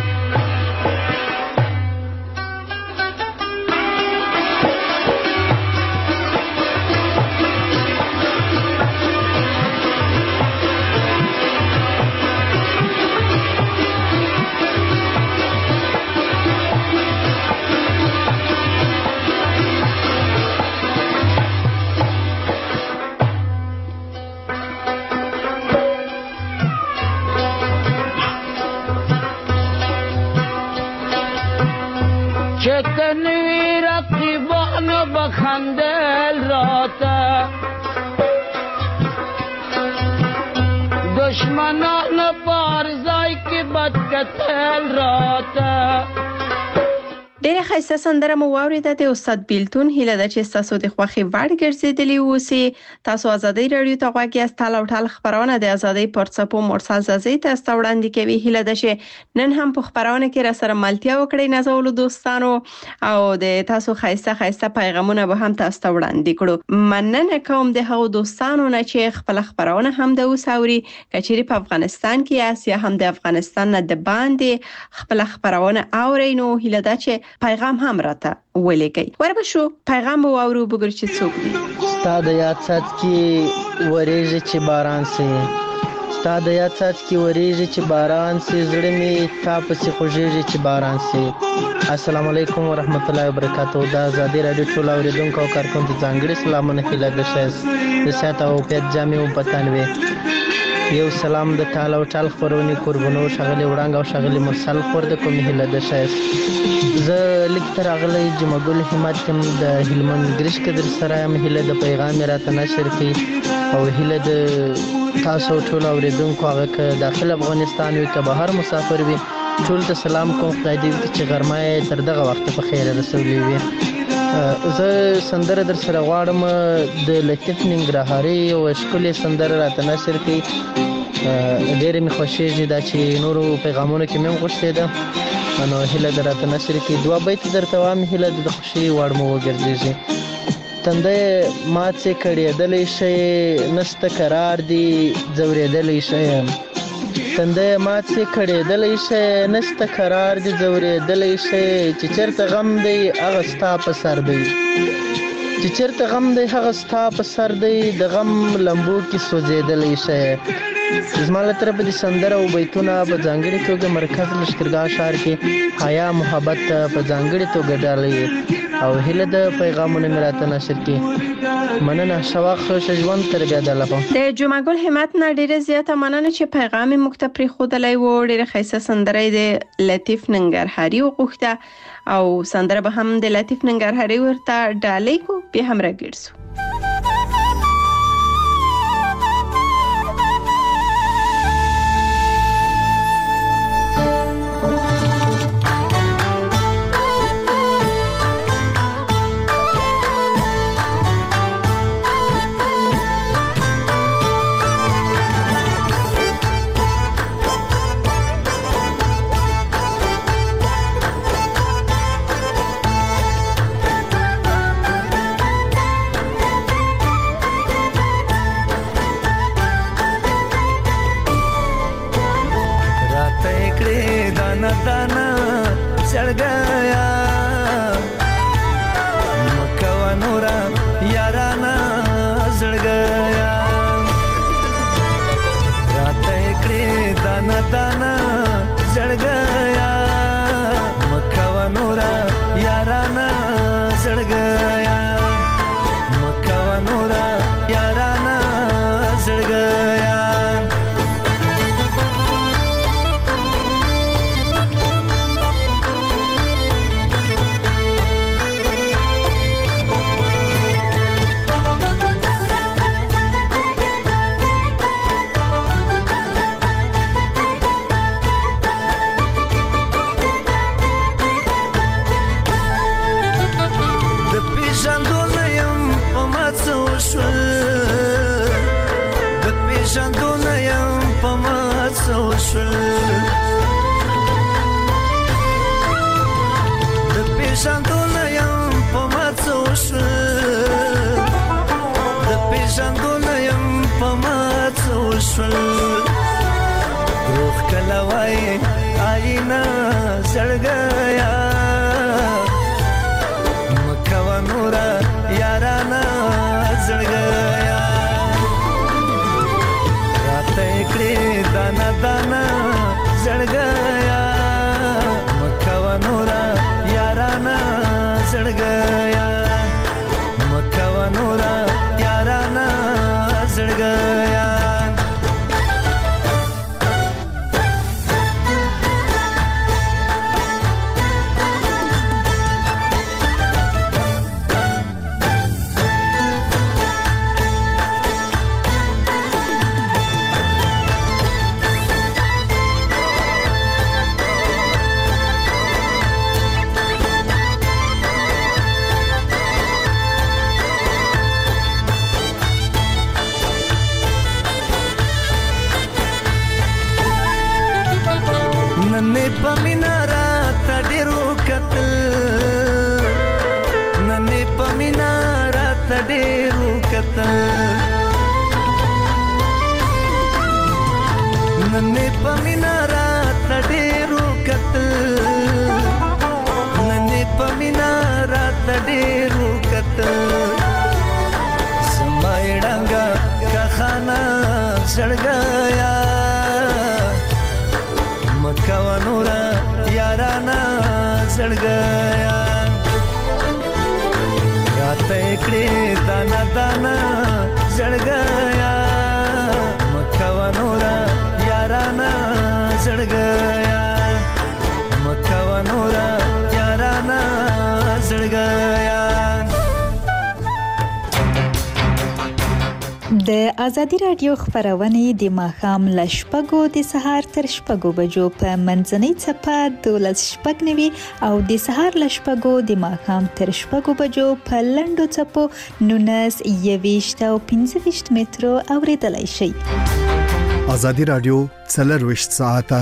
چتنوی رقیبان بخندل راتا دشمنان پارزای کی بدکتل راتا. ډېره ښایسته سندره مو واورېده. د استاد بیلتون هیله ده چې ستاسو د خوښې وړ ګرځېدلې اوسي. تاسو ازادۍ راډیو ته غوږ یاست. تال او ټال خپرونه د ازادۍ پر څپو مرسل زازۍ تاسو ته وړاندې کوي. هیله ده چې نن هم په خپرونه کې راسره ملتیا وکړئ نازولو دوستانو او د تاسو ښایسته ښایسته پیغامونه به هم تاسو ته وړاندې کړو. مننه کوم د هغو دوستانو نه چې خپله خپرونه هم د اوس اوري. که چیرې په افغانستان کې یاست یا هم د افغانستان نه د باندې خپله خپرونه اورئ نو هیله ده چې پیغام هم راته ولیکئ. وربشو پیغام به واورو بګر چې څوک دی. ستا د یاد سات کې ورېږي چې باران سي، ستا د یاد سات کې ورېږي چې باران سي، زړه مې تا پسې خوږېږي چې باران سي. السلام علیکم ورحمت الله وبرکاتو. دا ازادي راډیو ټول اورېدونکو او کارکوونکو ته ځانګړي سلامونه هیله ده ښایست د صحت او عافیت جامې وپتان وي. یو سلام د ټال او ټال خپرونې قربانو ښاغلي وړانګ او ښاغلي مرسل خور د کومې هیله ده ښایست. زه لیک ته راغلی جمعه ګل همت یم د هلمند ګرش کې در سره یم. هیله د پیغام یې راته نشر کړي او هیله د تاسو ټول اورېدونکو هغه که داخل افغانستان وي که بهر مسافر وي ټول ته سلام کوم. خدای دې وکړي چې غرمه یې تر دغه وخته په خیره رسولې وي. زه سندره در سره غواړم د لطیف ننګرهاري یوه ښکلې سندره راته نشر کړي. ډېرې مې خوښېږي دا چې نورو پیغامونو کې مې هم غوښتې ده نو هیله ده راته نشر کړي. دوه بیته درته وایم هیله ده د خوښۍ وړ مو وګرځېږي. تنده مات یې کړېدلی شی نسته قرار دی ځورېدلی شی تندی مات سي کړېدلی شي نشته قرار دي ځورېدلی شي چې چېرته غم دی هغه ستا په سر دی چې چېرته غم دی هغه ستا په سر دی د غم لمبو کې سوځېدلی شي زما له طرفه د سندره او بیتونه په ځانګړې توګه مرکز لښکرګاه ښار کې حیا محبت په ځانګړې توګه ډالۍ او هیله د پیغامونه مې راته نشر کړي مننه شواخ ښه ژوند تر بیا د لپاره د جمعه ګل همت نه ډیره زیاته مننه چې پیغام یې موږ ته پرېښودلی و ډیره ښایسته سندره د لطیف ننګرهاري وغوښته او سندره به هم د لطیف ننګرهاري ورته ډالۍ کو بیا هم راګرځو د ازادي راډیو خبرونه د ماښام ل شپږو د سهار تر شپږو بجو په منځنۍ چپه دولس شپږ نوي او د سهار ل شپږو د ماښام تر شپږو بجو په لنډو چپو نونس یويشت او پنځه ویشت مترو اوریدلای شي. ازادي راډیو څلور وشت ساعته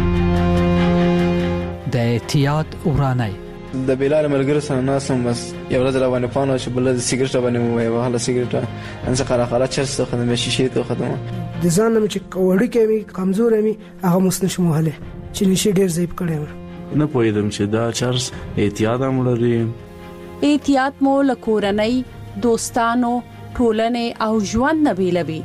د احتیاط ورانه د بلال ملګری سره ناسم بس یو ورځ را باندې پانو چې بل د سیګریټ باندې مو وای وهله سیګریټ ان څه خلا خلا چرس ته خدمت شیشه ته خدمت د ځان نه چې وړي کې می کمزور می هغه مسنشم وهله چې نشي ډیر ضعیف کړم نه پوهیدم چې دا چرس احتیاط هم لري. احتیاط مو لکورنۍ دوستانو ټولنې او ژوند نه بیلوي.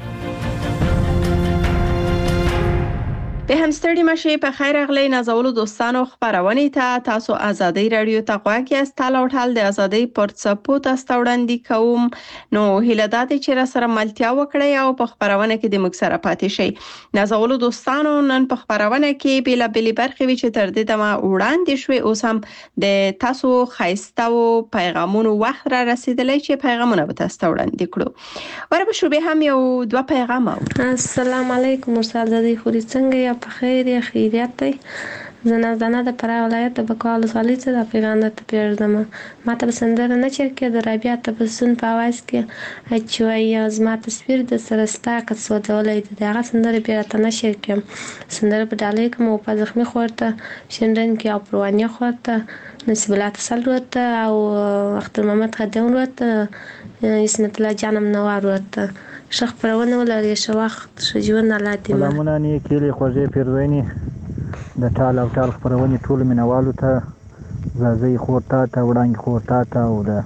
به هم ستړي مشه په خیر اغلی نازولو دوستانو خبرونه ته تاسو ازادي رادیو ته غواړئ از تاله او ټال د ازادي پر څپو تاسو وړاندې کوم نو هیله ده چې را سره ملتیا وکړئ او په خبرونه کې د مکسره پاتې شئ. نازولو دوستانو نن په خبرونه کې بیل بیل برخې وی چې تر دې دمه وړاندې شوي اوس هم د تاسو خایسته او پیغامونو وخت را رسیدلی چې پیغامونه به تاسو وړاندې کړو. ورته شو به هم یو دوه پیغام او السلام علیکم مرسل زدي خوري څنګه یا په خیر یا خیریت دی. زنه زنه د فراه ولایت د بکوال ولسوالۍ څخه د پیغام ته پیژدم. ماته سندره نه چرکه د رابعه تبسم په आवाज کې چې وایي زما تصویر د سرستا کڅ ودولې د هغه سندره بیا ته نه شرکم سندره په ډالې کوم په زخمي خورته شندن کې او پروانیا خورته نسب الله تسلط او اختر محمد خدیون ورته اسمت الله جانم نوار ورته شخ پرونه ولري شو وخت شجون الله دې سلامونه نه کېلې خوځې پیروینې د ټال او ټال خبرونه ټول مینوالو ته زازي خورتا ته وړاندې خورتا ته او د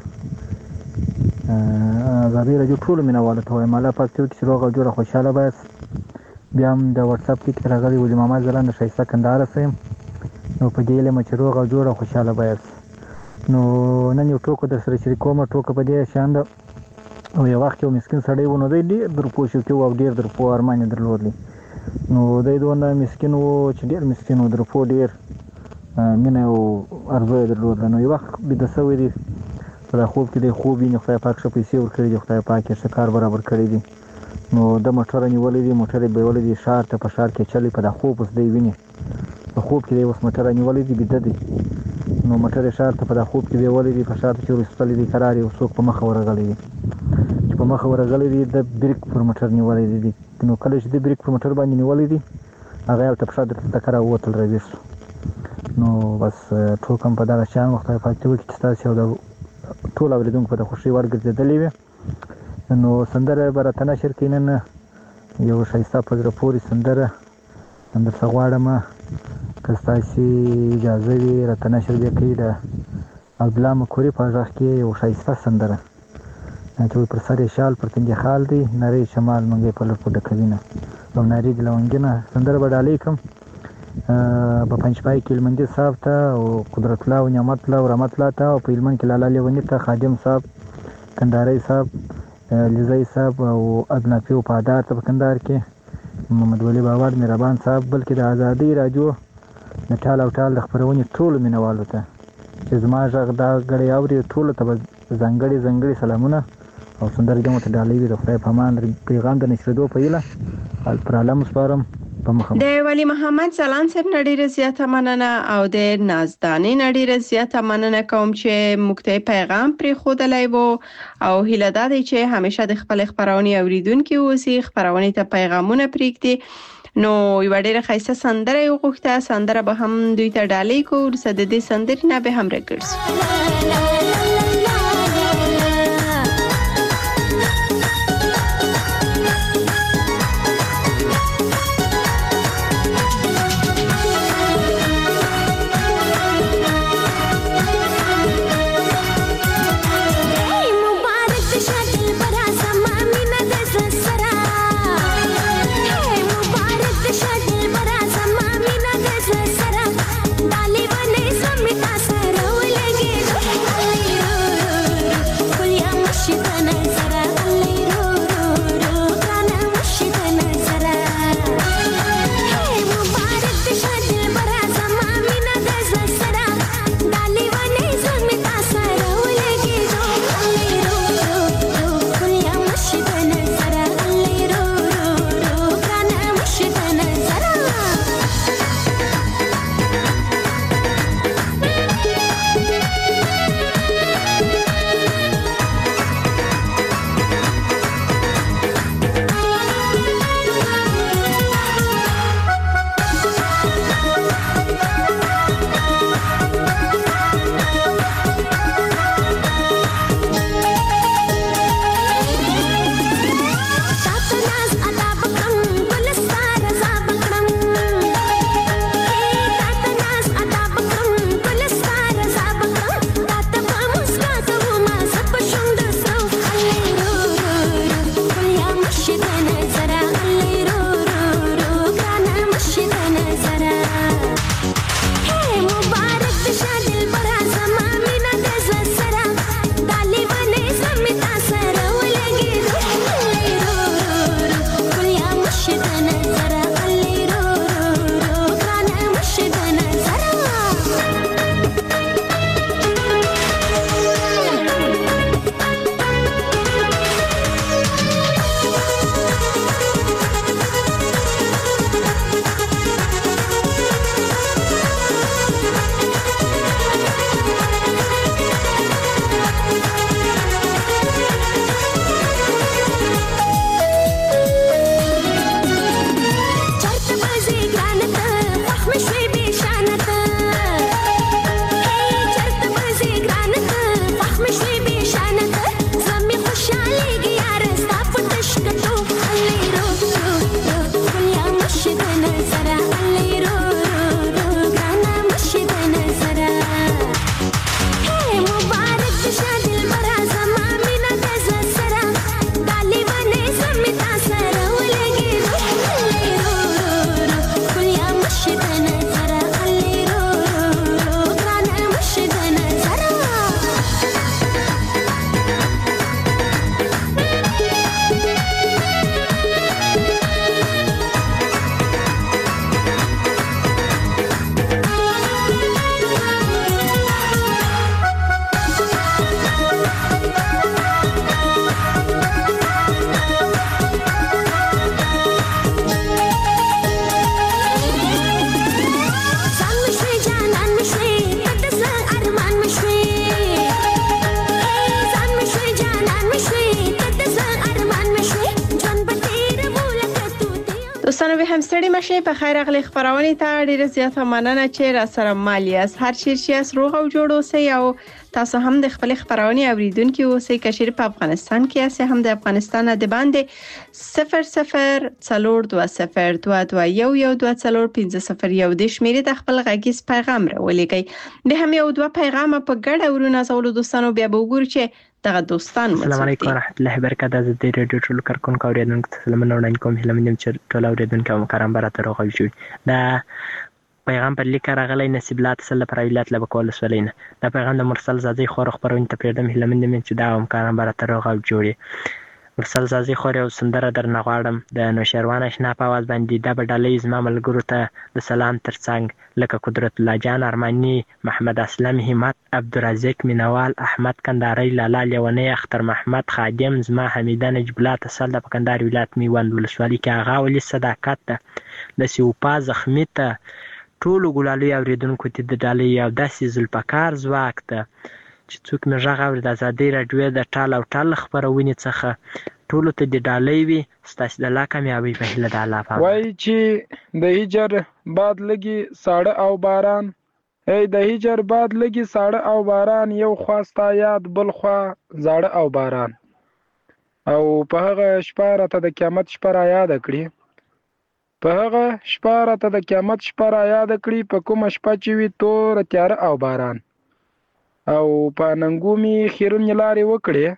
زابې راځو ټول مینوالو ته مالا پاتې چې روغ او جوړ خوشاله بس بیا هم د واتس اپ کې راغلي و د ماما زلان شایسته کندهار سم نو په دې له مچ روغ او جوړ خوشاله بس نو نن یو ټوکو در سره شریکوم ټوکو په دې شاند او یو وخت یو مسکین سړی ونه دی ډېر درپو شو کې او ډېر درپو ارمان درلودلی نو دای دونه مسکین وو چې ډېر مسکین و درپو ډېر مینه او ارزو درلودل نو یو وخت به د سوي دی په خوب کې د خوب نه خدای پاک شپې پیسې ورکړي دی خدای پاک یې شکر برابر کړی دی نو د موټر نیولې دی موټر به ولې دی شار ته په شار کې چلی په د خوب اوس دی ویني په خوب کې اوس موټر نیولې دی بده دی نو موټر شار ته په د خوب کې دی ولې دی په شار ته ورسپلې دی قرار یو څوک په مخ ورغلی دی چې په مخ ورغلی دی د بریک پر موټر نیولې دی نو کله چې د بریک پر موټر باندې نیولې دی هغه ته په شار ته تکرا وتل راويس نو بس ټوکم په دغه شان وخت په پاتې وکړي چې تاسو د ټول اوریدونکو په خوشي ورګرځېدلې وي نو سندره برته نشر کینن یو شایسته پزره پوری سندره اندر څغواړم کستاسي اجازه وی رته نشر به کړي عبدالله مکوري په ځخ کې یو شایسته سندره چې پر سره شال پر تنګ خال دی نری شمال منګې په لور په دکوینه او نری د لونګینه سندره بدالې کوم په پنځپای کې لمنځه صاحب ته او قدرت الله او نعمت الله او رحمت الله ته او په لمن کې لاله لیونی ته خادم صاحب کندهاري صاحب لزای صاحب او ادنافي او پادار ته کندهار کې محمد ولی باور مهربان صاحب بلکې د ازادي راجو د ټال او ټال د خبرونې ټول مینوالو ته چې زما ژغ دا غړي اوري ټول ته ځنګړي ځنګړي سلامونه او سندره دمو ته ډالې وي د خدای په امان پیغام د نشریدو په اله پر عالم سپارم د ولی محمد زلان صاحب نړیره زیاته مننه او د نازدانې نړیره زیاته مننه کوم چې مکته پیغام پرې خودلای وو او هیله ده چې همیشه د خپل خبرونه اوریدونکو اوسې خبرونه ته پیغامونه پرېږدي نو یو ډېر خاصه سندره یو غوښته سندره به هم دوی ته ډالې کو ورسره د دې سندرې نه به هم راګرځي डाली बने समिता सरों लगे مننم ستړي مشه په خیر اغلی خبرونه ته ډیره زیاته مننه چې را سره مالیاس هر چیرې روغ او جوړ اوسئ او تاسو هم د خپل خبرونه اوریدونکو اوسئ کشیر په افغانستان کې اسه هم د افغانستان د باندې صفر صفر څلور دوه صفر دوه دوه یو یو دوه څلور پنځه صفر یو د شمیرې د خپل غږیز پیغام راولېږئ به هم یو دوه پیغام په ګډه ورونه زولو دوستانو بیا به وګورئ چې دغه دوستان مو السلام علیکم ورحمت الله وبرکاته د دې ریډیو ټول کارکونکو اوریدونکو ته سلام وړاندې کوم هیله مندم چې ټول اوریدونکو مو کرام برات راغلی شي دا پیغام پر لیک راغلی نصیب الله تسل پر ویلات لبه کول سولین دا پیغام د مرسل زادی خور خبرونه ته پیردم هیله مندم چې دا هم کرام برات راغلی جوړي مرسل زادی خور او سندره در نغواړم د نوشروان آشنا په आवाज باندې د بډالې زما ملګرو ته د سلام ترڅنګ لکه قدرت الله جان ارمانی محمد اسلم همت عبدالرزاق مینوال احمد کنداری لالا لیونی اختر محمد خادم زما حمیده نجب الله تسل د کندهار ولایت میوند ولسوالۍ کې هغه ولې صداقت ته د سیوپا زخمی ته ټولو ګلالي اوریدونکو ته د ډالۍ او داسې زلپکار ځواک ته چې څوک مې غږ اوري د ازادۍ راډیو د ټال او ټال خبرونې څخه ټولو ته د ډالۍ وي ستاسو د الله کامیابۍ په هیله د الله په وایي چې د هجر بعد لګي ساړه او باران ای د هجر بعد لګي ساړه او باران یو خواستا یاد بل خوا زاړه او باران او په هغه شپه راته د قیامت شپه را یاد کړي په هغه شپه راته د قیامت شپه را یاد کړي په کومه شپه چې وي تور تیاره او باران او په ننګومي خیرن لارې وکړي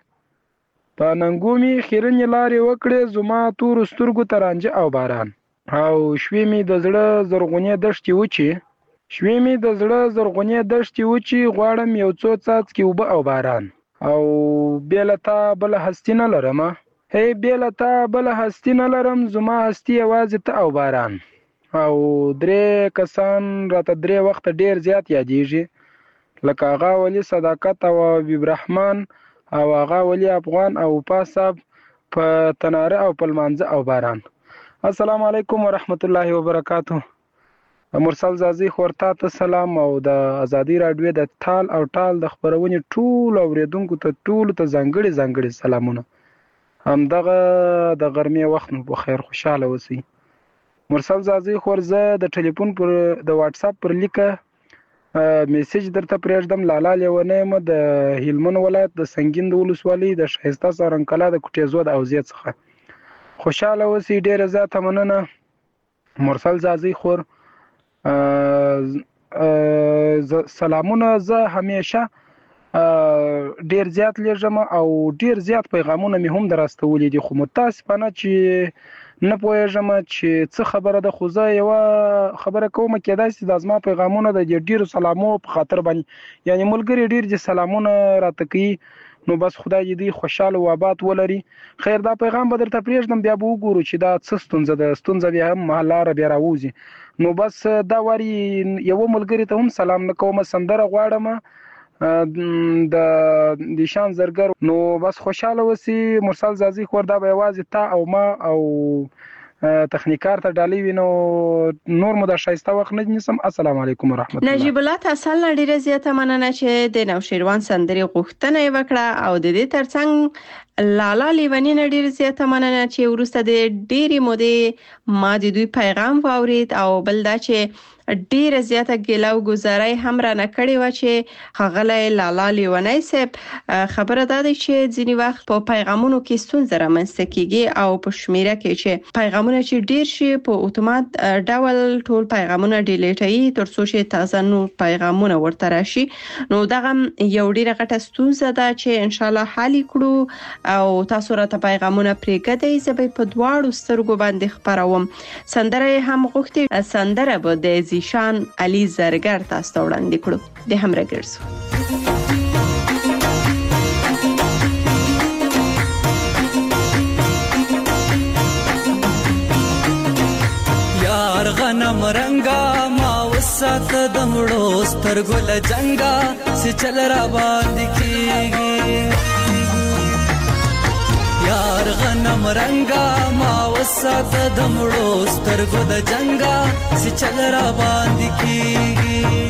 په ننګومي خیرن لارې وکړي زما تور سترګو ترانجه او باران او شوي می د زړه زرغونې دشتې وچی شوي می د زړه زرغونې دشتې وچی غواړم یو څو څاڅکي اوبه او باران او بیله تا بل هستی نه لرم هی بیله تا بل هستی نه لرم زما هستی یوازې ته او باران او درې کسان راته درې وخت ډیر زیات یادېږي لکه هغه ولی صداقت او حبیب رحمان او هغه ولی افغان او پاساب په تناره او په لمانځه او باران السلام علیکم ورحمت الله وبرکاته مرسل زازی خورتا ته سلام او د ازادي راډیو د ټال او ټال د خبرونې ټول اوریدونکو ته ټول ته ځانګړي ځانګړي سلامونه هم دغه د غرمې وخت مو په خیر خوشاله اوسئ مرسل زازی خور زه د ټلیفون پر د واتس اپ پر لیکه میسج درته پرېږدم لالا لیونی م د هلمند ولایت د سنګین د ولسوالۍ د ښایسته سارنکلا د کوټې زود او زید څخه خوشاله اوسئ ډیره زیاته مننه مرسل زازی خور سلامونه زه همیشه ډیر زیات لیږم او ډیر زیات پیغامونه مې هم دراستولي دي خو متاسفانه چې نه پوهېږم چې څه خبره ده خو زه یوه خبره کوم کېدای شي دا زما پیغامونه د ډېرو سلامو په خاطر باندې یعنې ملګري ډېر چې سلامونه راته کوي نو بس خدای دې دوی خوشحاله او آباد ولري خیر دا پیغام به درته پرېږدم بیا به وګورو چې دا څه ستونزه ده ستونزه بیا هم لاره بیا راوځي نو بس دا واري یوه ملګري ته هم سلام نه کوم سندره غواړم د دیشان زرګر نو بس خوشاله وسی مرسل زازی خور دا به یوازې تا او ما او تخنیکار ته ډالۍ وینو نور مو د شایسته وخت نه نیسم السلام علیکم ورحمت الله نجیب الله تاسل ډیره زیاته مننه چې د نوشیروان سندري غوښتنه وکړه او د دې ترڅنګ لالا لیونی نه ډیره زیاته مننه چې ورسته د ډیری مودې ما د دوی پیغام واورید او بل دا چې ډیره زیاته ګیله او گزارای هم را نکړی و چې خغله لالا لیونی صاحب خبره ده چې ځینی وخت په پیغامونو کې ستونزه رامنځته کیږي او په شمیره کې چې پیغامونه چې ډیر شي په اتومات ډول ټول پیغامونه ډیلیټي تر څو چې تازه نو پیغامونه ورته راشي نو دغه یو ډیره غټه ستونزه ده چې ان شاء الله حل کړو او تاسو راته پیغامونه پرېږدئ زه به په دواړو سترګو باندې خبروم سندره هم غوښتي سندره به د زیشان علي زرګر تاسو ته وړاندې کړو د هم راګرځو یار غنم رنگا ما وسات دمړو سترګو لجنګا چې چل را باندې کیږي یار غنم رنگا ما وسات دمړو سترګو د جنگا چې چل را باندې کیږي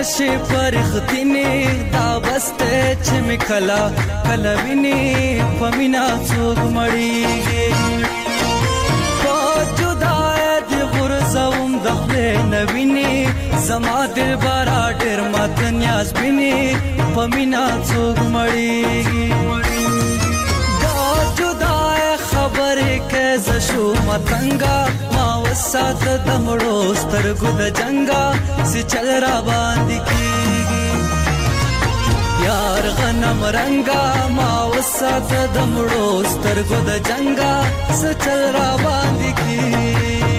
شي پرختینه دا بسته چې می کلا کلا ویني پمینا څوک مړیږي په جدای دی غرزوم دخله نویني زما دل بارا ډېر مات نیاز بیني پمینا څوک مړیږي دا جدای خبرې کې زشو متنګا ما وسات دمړو سترګو د جنگا سي چل را باندې کیږي یار غنم رنگا ما وسات دمړو سترګو د جنگا سي چل را باندې کیږي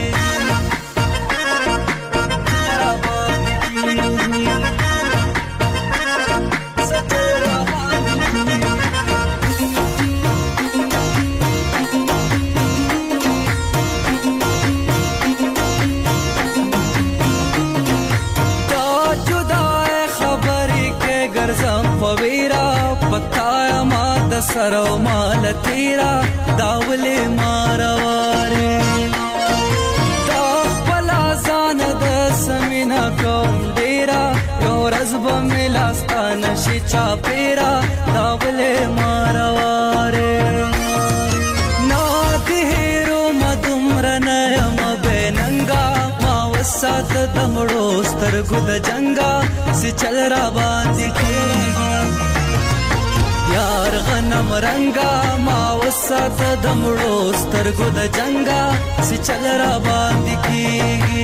سرو مال تیرا داوله مارواره دا خپلا ځان د سمینا کوم ډیرا یو ورځ به ملاستا نشي چا پیرا داوله مارواره نا دهرو مدمر نیم بیننګا ما وسات دمړو سترګو د جنگا سي چل را باندې کیږي یار غنم رنگا ما وسات دمړو سترګو د جنگا سي چل را باندې کیږي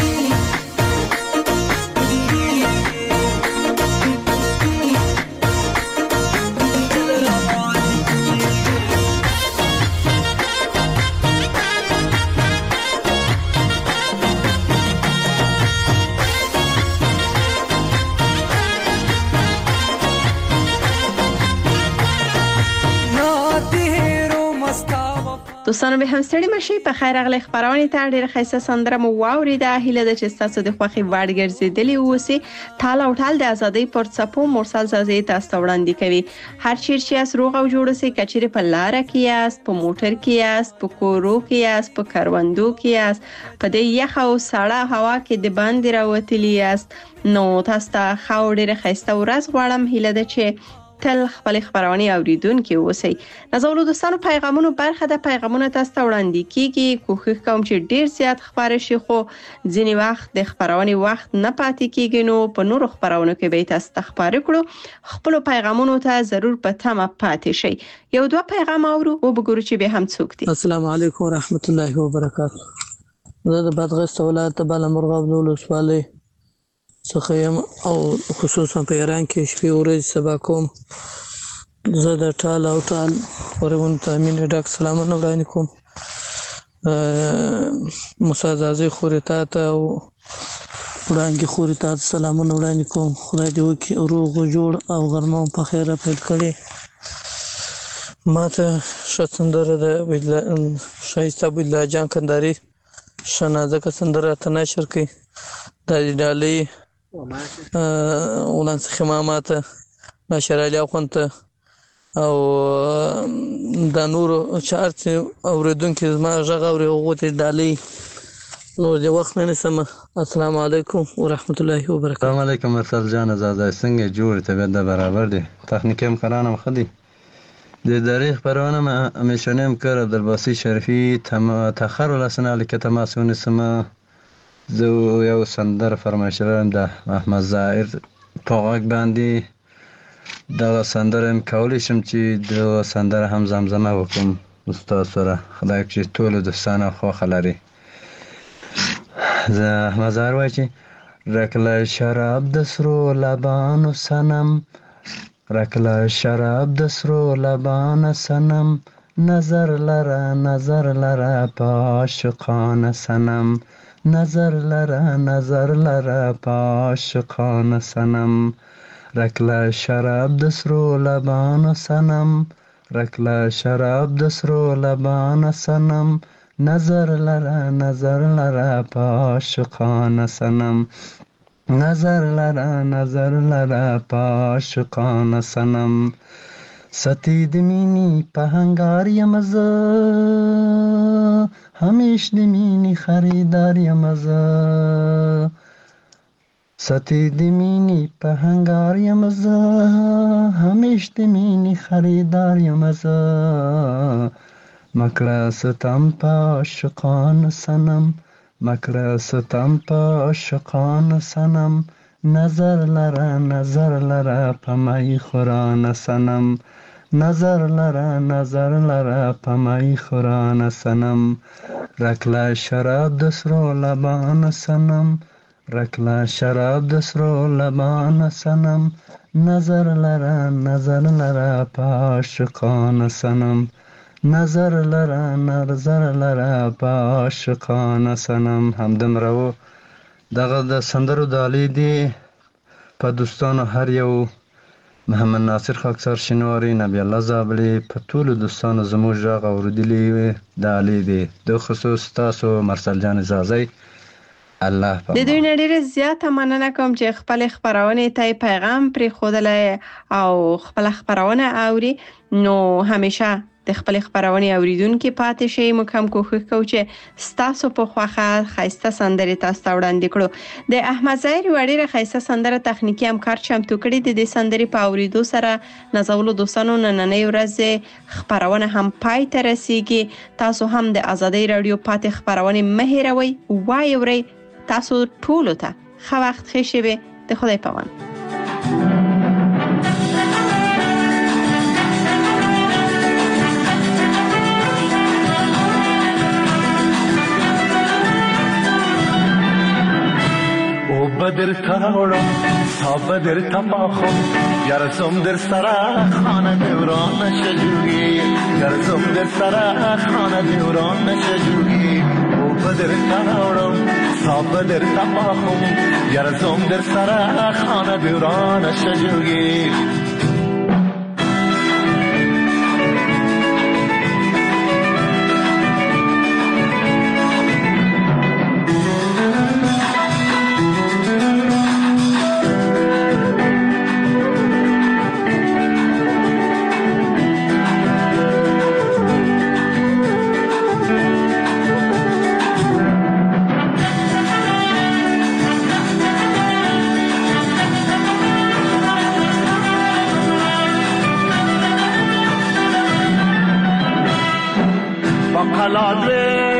دوستانو به هم ستړي مشي په خیر اغلی خبرونه ته ډیره خیسه سندره مو واوریده هیله ده چې تاسو د خوخي وړ ګرځیدلی اوسئ ټال او ټال د ازادۍ پر څپو مرسل زازي تاسو وړاندې کوي هر چیر چې اس روغ او جوړ سي کچره په لار کې یاست په موټر کې یاست په کورو کې یاست په کاروندو کې یاست په دې یخ او سړه هوا کې د باندې راوتلی یاست نو تاسو ته خو ډیره خیسه ورځ غواړم هیله ده چې تل خپل خبرونه اوریدونکو اوسئ نازولو دوستانو پیغامونو برخه د پیغامونو تاسو ته وړاندې کیږي کوښښ کوم چې ډیر زیات خبره شي خو ځینی وخت د خبرونه وخت نه پاتې کیږي نو په نورو خبرونو کې به تاسو ته خبرې کړو خپل پیغامونو ته ضرور په تمه پاتې شئ یو دوه پیغام اورو او وګورو چې به هم څوک دي السلام علیکم ورحمت الله وبرکاته زه د بادغیس ولایت بالامرغاب ولسوالۍ څخه یم او خصوصا په ایران کې شپې ورځې سبا کوم زه د ټال او ټال خبرونه ته مینه ډک سلامونه وړاندې کوم موسی زازي خورتا ته او وړاندې خورتا ته سلامونه وړاندې کوم خدای دې وکړي روغ جوړ او غرمه په خیره پیل کړي ماته شتندره د شایسته بالله جان کنداري شنازه سندره ته نشر کړي د ډالۍ ولانس خماماته نشر علي اخونته او د نورو چارت اوریدونکو زما غږ اوري غوته ډالۍ نو د وخت نه سم السلام علیکم ورحمت الله وبرکاته السلام علیکم مرسل جان زازا څنګه جوړ طبيعت د برابر دي تخنیکی هم قرانم خدي د تاریخ پرونه ما همیشنیم کار عبدالباسی شریفی تم تاخر لسنه لکه تماسون سما زو یو سندر فرمایشرم ده احمد ظاهر پاغک باندې دا سندر هم کولی شم چې دا سندر هم زمزمه وکم استاد سره خدای چې ټول دوستانه خو خلري زه احمد ظاهر وای چې رکله شراب د سرو لبانو سنم رکله شراب د سرو لبانو سنم نظر لره نظر لره پاشقانه سنم نظر لره نظر لره پاشقانه سنم رکله شراب د سرو لبانو سنم رکله شراب د سرو لبانو سنم نظر لره نظر لره پاشقانه سنم نظر لره نظر لره پاشقانه سنم ستی د مینی په هنګار یم زه همیش د مینی خریدار یم زه ستی د مینی په هنگار یم زه، همیش د مینی خریدار یم زه. مکړه ستم په عاشقان سنم، مکړه ستم په عاشقان سنم. نظر لره نظر لره په می خوران سنم، نظر لره نظر لره په می خوران سنم. رکله شراب د سرو لبان سنم، رکله شراب د سرو لبان سنم. نظر لره نظر لره په عاشقان سنم، نظر لره نظر لره په عاشقان سنم. همدمره و دغه د سندرو د علي دی په دوستانو هر یو محمد ناصر خاکسار شینواری، نبی الله زابلی، په ټولو دوستانو زموږ غږ اوریدلی د علي دی، د خصوص تاسو مرسل جان زازی. الله د دوی نه ډیره زیاته مننه کوم چې خپل خبرونه ته پیغام پرې خوده او خپل خبرونه اوري. نو همیشه د خپل خبرونه اوریدونکو پاتې شي. موږ هم کوښښ کوو چې ستاسو په خوخه خاصه سندره تاسو ته وړاندې کړو. د احمد ظاهر وړي خاصه سندره تخنیکی همکار چمتو کړي د دې سندرې په اوریدو سره نازولو دوستانو نننۍ ورځ خبرونه هم پای ته رسیږي. تاسو هم د آزادۍ رادیو پاتې خبرونه مه هېروئ. وای اورئ. تاسو ټول ته ښه وخت ښه شي. د خدای په امان. بدر تاورم تا بدر تماخم گرزم در سرا خانه دوران نشجوگی، گرزم در سرا خانه دوران نشجوگی. او بدر تاورم تا بدر تماخم گرزم در سرا خانه دوران نشجوگی.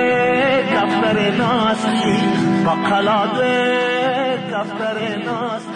بقلاد دفتر ناس